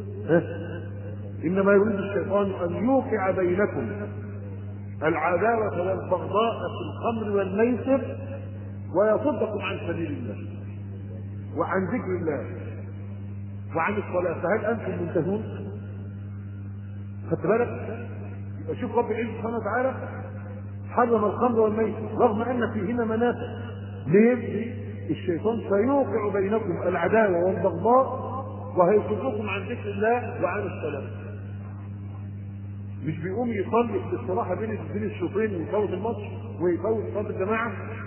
[SPEAKER 2] انما يريد الشيطان ان يوقع بينكم العداوة والبغضاء في الخمر والميسر ويصدكم عن سبيل الله وعن ذكر الله وعن الصلاة. فهل انتم منتهون؟ خدت بالك؟ يبقى شوف رب العزة سبحانه وتعالى حرم الخمر والميسر رغم ان فيهما منافع. ليه؟ الشيطان سيوقع بينكم العداوة والبغضاء وهيصدكم عن ذكر الله وعن الصلاة. مش بيقوم يصلي بالاستراحة بين بين الشوطين ويفوت الماتش ويفوت صلاة الجماعة.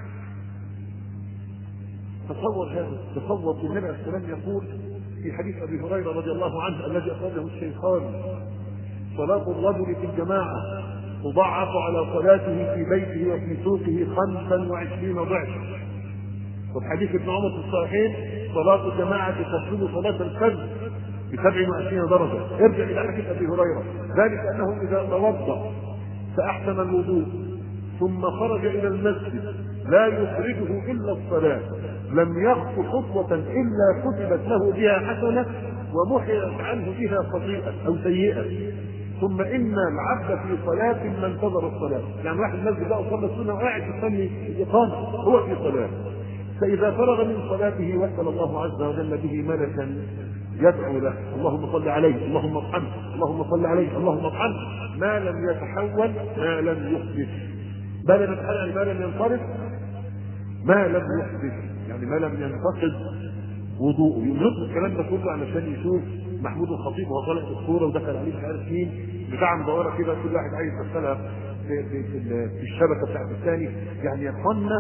[SPEAKER 2] تصور هذا تصور النبي عليه السلام يقول في حديث ابي هريرة رضي الله عنه الذي اخرجه الشيخان صلاة الرجل في الجماعة تضاعف على صلاته في بيته وفي سوقه خمسا وعشرين ضعفا. وفي حديث ابن عمر في الصحيحين صلاة الجماعة تفضل صلاة الفجر بسبع وعشرين درجة. ارجع إلى حديث أبي هريرة ذلك أنه إذا توضأ فأحسن الوضوء ثم خرج إلى المسجد لا يخرجه إلا الصلاة لم يخطو خطوة إلا كتبت له بها حسنة ومحيت عنه بها خطيئة أو سيئة. ثم إن العبد في صلاة ما انتظر الصلاة. يعني واحد المسجد ده صلى السنة وقاعد يصلي الإقامة هو في صلاة. فإذا فرغ من صلاته وكل الله عز وجل به ملكا يدعو له اللهم صل عليه اللهم ارحمه اللهم صل عليه اللهم ارحمه، ما لم يتحول ما لم يحدث، ما لم يتحول ما لم ينصرف، ما لم يحدث يعني ما لم ينتقد وضوءه. يطلب الكلام ده كله علشان يشوف محمود الخطيب وهو طالع في الصوره ودخل عليه مش عارف مين بتاع مدوره كده، كل واحد عايز يدخلها في, في, في, في الشبكه بتاعت الثاني. يعني يا اخوانا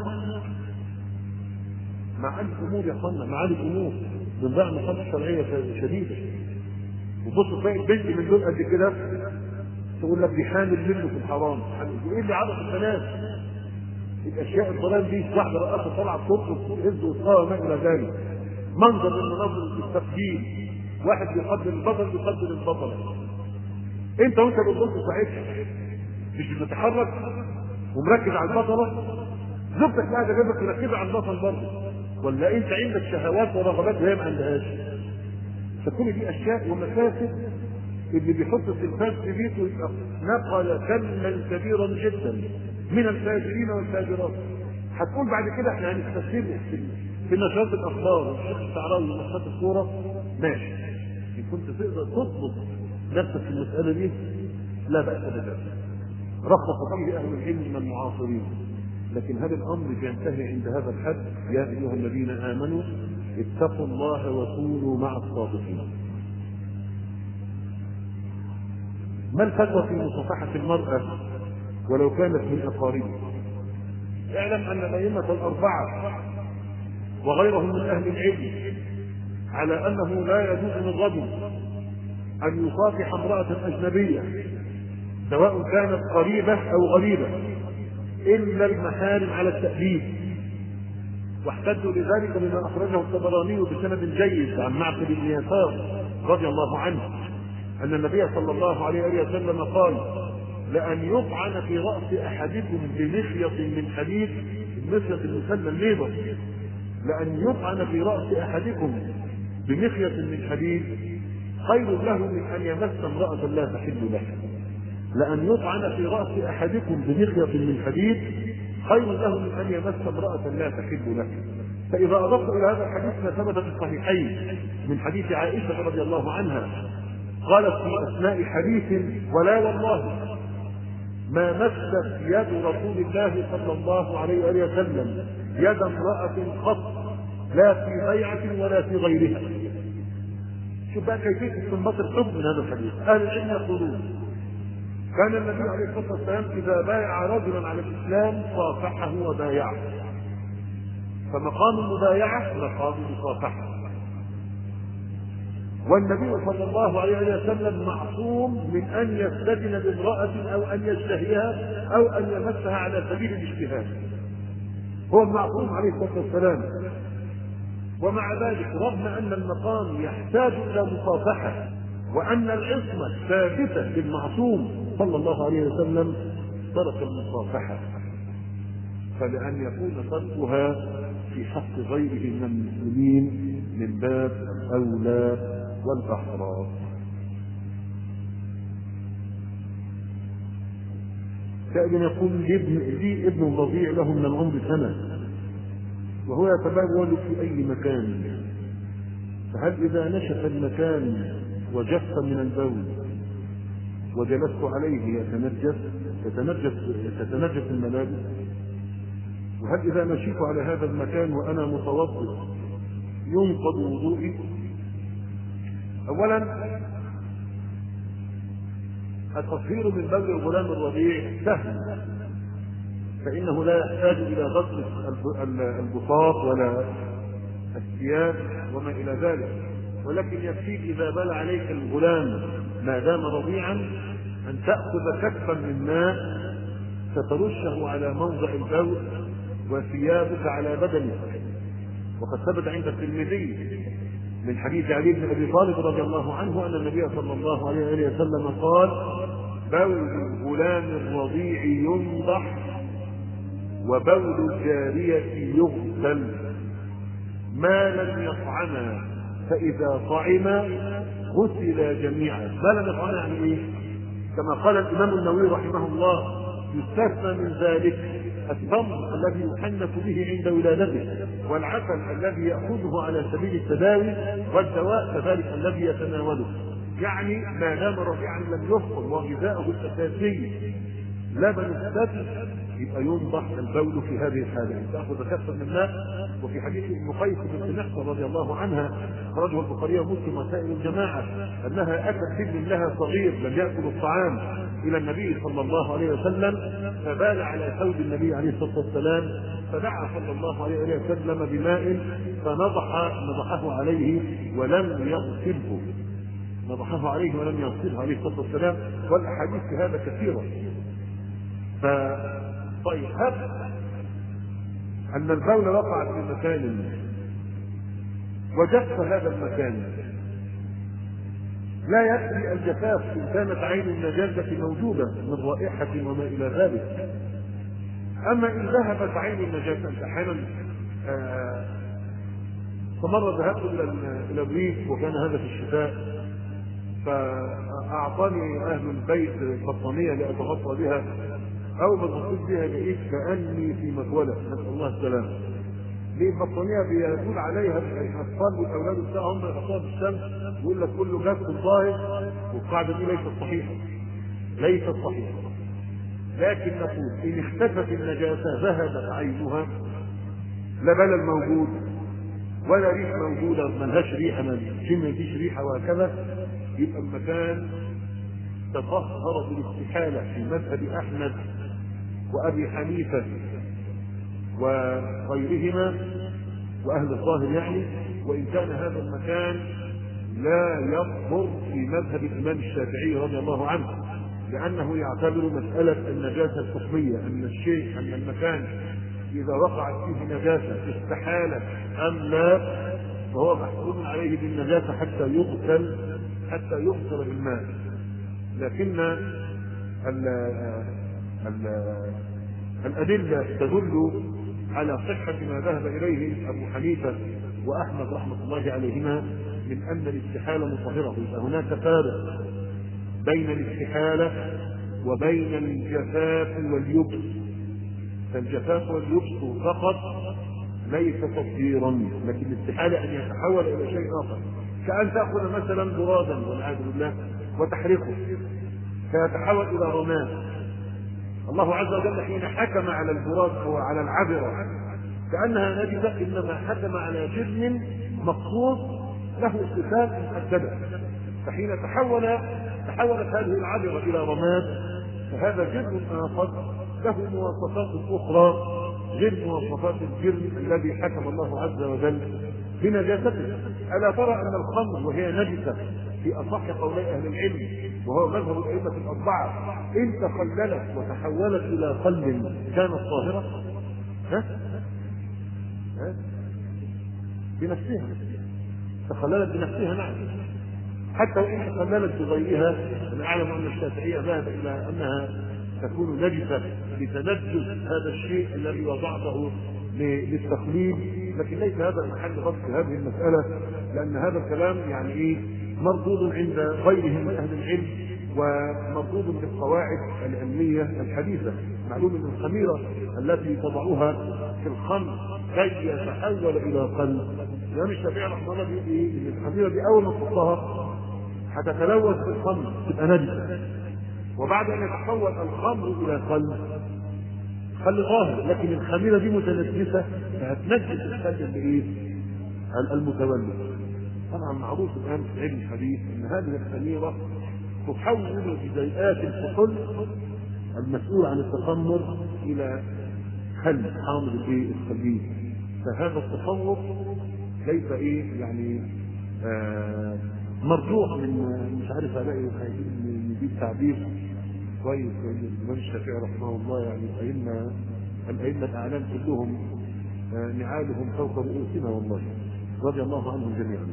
[SPEAKER 2] معالي الامور، يا اخوانا معالي الامور بنضيع مصالح الشرعيه شديده. وبص تلاقي البنت من دول قد كده تقول لك دي حامل منه في الحرام، ايه اللي عرف البنات؟ الاشياء الضلال دي واحده رقصه طالعه بتطلب هز وصاها ما الى ذلك. منظر المناظر التقديم، واحد بيقدم البطل بيقدم البطل، انت وانت بتبص ساعتها مش بتتحرك ومركز على البطله، زوجتك قاعده جنبك مركزه على البطل برضه، ولا انت عندك شهوات ورغبات وهي ما عندهاش؟ فكل دي اشياء ومكاسب اللي بيحط التلفاز في بيته يبقى نقل كما كبيرا جدا من الفاجرين والفاجرات. هتقول بعد كده احنا هنستسلمه في نشاط الاخبار والشيخ الشعراوي ونشاط الكوره، ماشي ان كنت تقدر تضبط نفسك في المساله دي لا باس بذلك، رخص فيه اهل العلم من المعاصرين. لكن هل الامر ينتهي عند هذا الحد؟ يا ايها الذين امنوا اتقوا الله وكونوا مع الصادقين. ما الفتوى في مصافحه المراه ولو كانت من اقاربه؟ اعلم ان الائمه الاربعه وغيرهم من اهل العلم على انه لا يجوز للرجل ان يصافح امراه اجنبيه سواء كانت قريبه او غريبه الا المحارم على التأديب. واحتجوا لذلك بما اخرجه الطبراني بسند جيد عن معقل بن يسار رضي الله عنه ان النبي صلى الله عليه وسلم قال: لأن يطعن في رأس أحدكم بمخيط من حديد، المخيط المسمى الليبر، لأن يطعن في رأس أحدكم بمخيط من حديد خير له من أن يمس امرأة لا تحل له. لأن يطعن في رأس أحدكم بمخيط من حديد خير له من أن يمس امرأة لا تحل له. فإذا أضفت إلى هذا الحديث ما ثبت في الصحيحين من حديث عائشة رضي الله عنها قالت في أثناء حديث: ولا والله ما مست يد رسول الله صلى الله عليه وسلم يد امرأة قط، لا في بيعة ولا في غيرها. شوف بقى كيفية استنباط الحكم من هذا الحديث. أهل العلم يقولون: كان النبي عليه الصلاة والسلام إذا بايع رجلا على الإسلام صافحه وبايعه، فمقام المبايعة مقام المصافحة. والنبي صلى الله عليه وسلم معصوم من ان يفتتن بامرأة او ان يشتهيها او ان يمسها على سبيل الاشتهاء، هو المعصوم عليه الصلاة والسلام. ومع ذلك رغم ان المقام يحتاج الى مصافحة وان العصمة ثابتة للمعصوم صلى الله عليه وسلم ترك المصافحة، فلأن يكون تركها في حق غيره من المسلمين من باب الأولى والأحرى. كأن يقول لابن لي ابن رضيع له من العمر سنة وهو يتبول في أي مكان، فهل إذا نشف المكان وجف من البول وجلست عليه يتنجس يتنجس تتنجس الملابس؟ وهل إذا مشيت على هذا المكان وأنا متوضئ ينقض وضوئي؟ أولا التطهير من بول الغلام الرضيع سهل، فإنه لا يحتاج إلى غسل البساط ولا الثياب وما إلى ذلك، ولكن يكفيك إذا بال عليك الغلام ما دام رضيعا أن تأخذ كفا من ماء فترشه على موضع البول وثيابك على بدنك. وقد ثبت عند الترمذي من حديث علي بن ابي طالب رضي الله عنه ان النبي صلى الله عليه وسلم قال: بول الغلام الرضيع ينضح وبول الجارية يغسل ما لم يطعما، فإذا طعما غسل جميعا. ما لم يطعما يعني ايه؟ كما قال الإمام النووي رحمه الله يستثنى من ذلك التمر الذي يحنث به عند ولادته، والعسل الذي يأخذه على سبيل التداوي، والدواء كذلك الذي يتناوله. يعني ما دام رضيعا لم يفطر وغذاؤه الأساسي لبن الثدي يبقى ينضح البول في هذه الحالة، تأخذ كفا من ماء. وفي حديث ام قيس بنت محصن رضي الله عنها أخرجه البخاري ومسلم وسائر الجماعة أنها أتت بابن لها صغير لم يأكل الطعام إلى النبي صلى الله عليه وسلم، فبال على ثوب النبي عليه الصلاة والسلام، فدعا صلى الله عليه وسلم بماء فنضح نضحه عليه ولم يغسله نضحه عليه ولم يغسله عليه الصلاة والسلام. والأحاديث في هذا كثيرة. ف طيب هب أن البول وقع في مكان وجف هذا المكان، لا يكفي الجفاف إن كانت عين النجاسة موجودة من رائحة وما إلى ذلك. أما إن ذهبت عين النجاسة أحيانا فمرة ذهبت إلى الريف وكان هذا في الشتاء، فأعطاني أهل البيت بطانية لأتغطى بها، أو بغطيت بها لقيت كأني في مكولة، نسأل الله السلامة. ليه البطانية بيقول عليها الأطفال والأولاد بتاعهم يحطوها في الشمس يقول لك كله جاف الظاهر، والقاعدة دي ليست صحيحة ليست صحيحة. لكن نقول إن اختفت النجاسة ذهبت عينها، لا بلل موجود ولا ريح موجودة، ملهاش ريحة، ما فيش ريحة وهكذا، يبقى المكان تطهر بالاستحالة في مذهب أحمد وأبي حنيفة وغيرهما وأهل الظاهر يعني. وإن كان هذا المكان لا يطهر في مذهب الإمام الشافعي رضي الله عنه، لأنه يعتبر مسألة النجاسة الحكمية، أن الشيء أن المكان إذا وقعت فيه نجاسة استحالة أم لا فهو محكوم عليه بالنجاسة حتى يغسل حتى يغسل بالماء. لكن ال ال الأدلة تدل على صحة ما ذهب إليه أبو حنيفة وأحمد رحمة الله عليهما من أن الاستحالة مطهرة. فهناك فارق بين الاستحالة وبين الجفاف واليبس. فالجفاف واليبس فقط ليس تطهيرا، لكن الاستحالة أن يتحول إلى شيء آخر، كأن تأخذ مثلا برادا والعياذ بالله وتحرقه فيتحول إلى رماد. الله عز وجل حين حكم على البراد أو على العبرة كأنها نجسة، إنما حكم على جرم مقصود له صفات محددة، فحين تحول تحولت هذه العبرة إلى رماد فهذا جرم آخر له مواصفات أخرى غير مواصفات الجرم الذي حكم الله عز وجل بنجاسته. ألا ترى أن الخمر وهي نجسة في أصح قولي أهل العلم وهو مذهب الأئمة الأربعة إن تخللت وتحولت إلى خل كانت طاهرة؟ ها؟ ها؟ بنفسها تخللت بنفسها. نعم، حتى وإن تخللت بغيرها. أنا أعلم أن الشافعية ذهب إلى أنها تكون نجسة لتنجس هذا الشيء الذي وضعته للتخليل، لكن ليس هذا محل ربط هذه المسألة، لأن هذا الكلام يعني إيه مردود عند غيرهم من أهل العلم ومردود بالقواعد العلمية الحديثة. معلوم أن الخميرة التي تضعها في الخمر كي يتحول إلى قلب، الإمام الشافعي رحمه الله بيقول إيه إن الخميرة دي أول ما تحطها هتتلوث في الخمر تبقى نجسة، وبعد أن يتحول الخمر إلى قلب خل ظاهر، لكن الخميرة دي متنجسة فهتنجس الخل اللي المتولد. طبعا معروف الآن في علم الحديث أن هذه الخميرة تحول جزيئات الكحول المسؤول عن التخمر إلى خل حامض الايه الخبيث. فهذا التصور ليس ايه يعني آه مرجوح من مش عارف الاقي نجيب تعبير كويس الامام الشافعي رحمه الله، يعني الائمه الائمه الاعلام كلهم آه نعالهم فوق رؤوسنا والله رضي الله عنهم جميعا.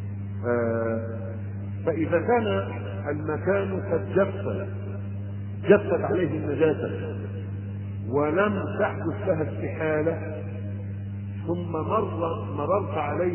[SPEAKER 2] آه فاذا كان المكان قد جف جفت عليه النجاسه ولم تحدث لها استحالة ثم مر مررت عليه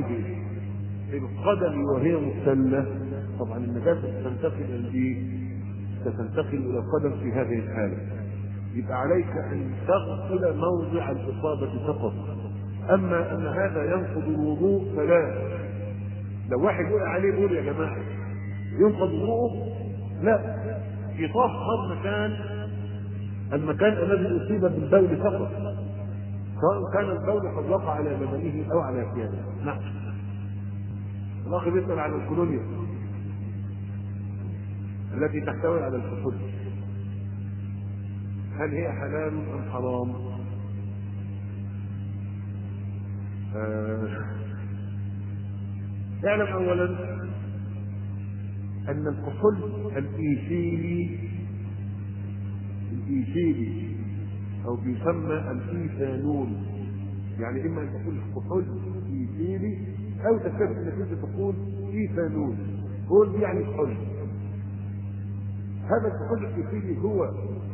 [SPEAKER 2] القدم وهي مبتلة، طبعا النجاسة ستنتقل إلى ستنتقل إلى القدم في هذه الحالة. يبقى عليك ان تغسل موضع الاصابه فقط. اما ان هذا ينقض الوضوء فلا. لو واحد وقع عليه يقول يا جماعه ينقض وضوءه؟ لا، يطهر مكان المكان الذي اصيب بالبول فقط، سواء كان البول قد وقع على بدنه او على ثيابه. نعم. الاخ بيسال على الكولونيا التي تحتوي على الكحول، هل هي حلال ام حرام؟ آه. اعلم اولا ان الكحول الايثيلي الايثيلي او بيسمى الايثانول، يعني اما ان تقول كحول ايثيلي او تكتفي انك انت تقول ايثانول. قول دي يعني كحول. هذا الكحول الايثيلي هو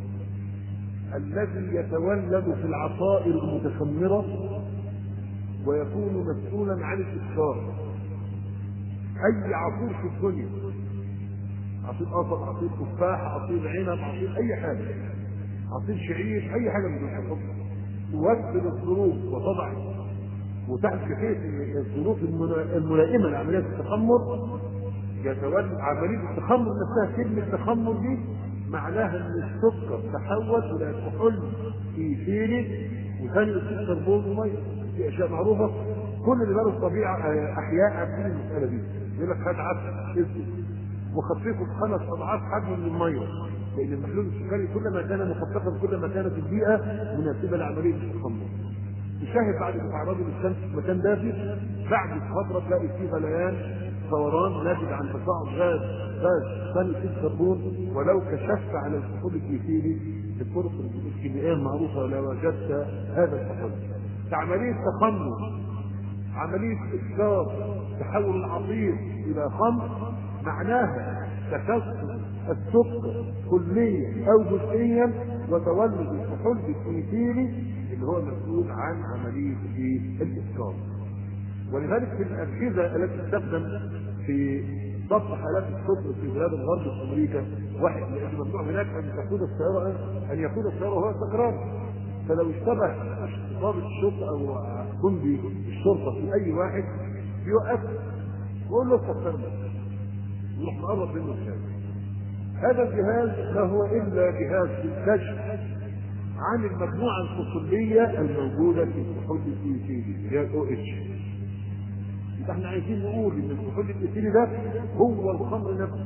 [SPEAKER 2] الذي يتولد في العصائر المتخمره ويكون مسؤولا عن الاسكار. اي عصير في الدنيا، عصير قصب، عصير تفاح، عصير عنب، عصير اي حاجه، عصير شعير، اي حاجه من الحاجات توفر الظروف وتضع وتحت بحيث ان الظروف الملائمه لعمليه التخمر يتولد عمليه التخمر نفسها. كلمه التخمر دي معناها ان السكر تحول الى كحول ايثيلي وثاني اكسيد كربون وميه. دي اشياء معروفه، كل اللي داروا الطبيعه احياء عارفين المساله دي. يقول لك هات عسل اسود وخففه بخمس اضعاف حجم من الميه، لان المحلول السكري كلما كان مخففا كلما كانت البيئه مناسبه لعمليه التخمر. تشاهد بعد ما تعرضوا للشمس في مكان دافئ، بعد فتره تلاقي فيه غليان فوران ناتج عن تصاعد غاز غاز ثاني اكسيد كربون. ولو كشفت على الكحول الايثيلي بالطرق الكيميائيه المعروفه لوجدت هذا الكحول. عمليه تخمر، عمليه اسكار، تحول العصير الى خمر، معناها تكسر السكر كليا او جزئيا وتولد الكحول الايثيلي اللي هو مسؤول عن عمليه الاسكار. ولذلك في الاجهزه التي تستخدم في ضبط حالات السكر في بلاد الغرب في امريكا، واحد لان ممنوع هناك ان تقود السياره ان يقود السياره وهو سكران، فلو اشتبه ضابط الشرطه او جندي الشرطه في اي واحد يوقفه ويقول له استغفرنا، يروح مقرب منه الشارع. هذا الجهاز ما هو الا جهاز للكشف عن المجموعه الكحوليه الموجوده في الكحول الايثيلي اللي هي الاو اتش. يبقى احنا عايزين نقول ان الكحول الايثيلي ده هو الخمر نفسه،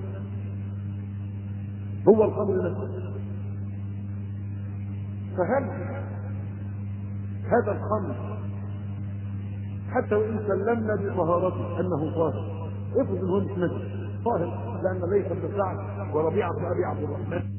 [SPEAKER 2] هو الخمر نفسه. فهل هذا الخمر حتى وان سلمنا بطهارته انه طاهر، افرض ان هو مش نجس طاهر، لان ليس بسعد وربيعه ابي عبد الرحمن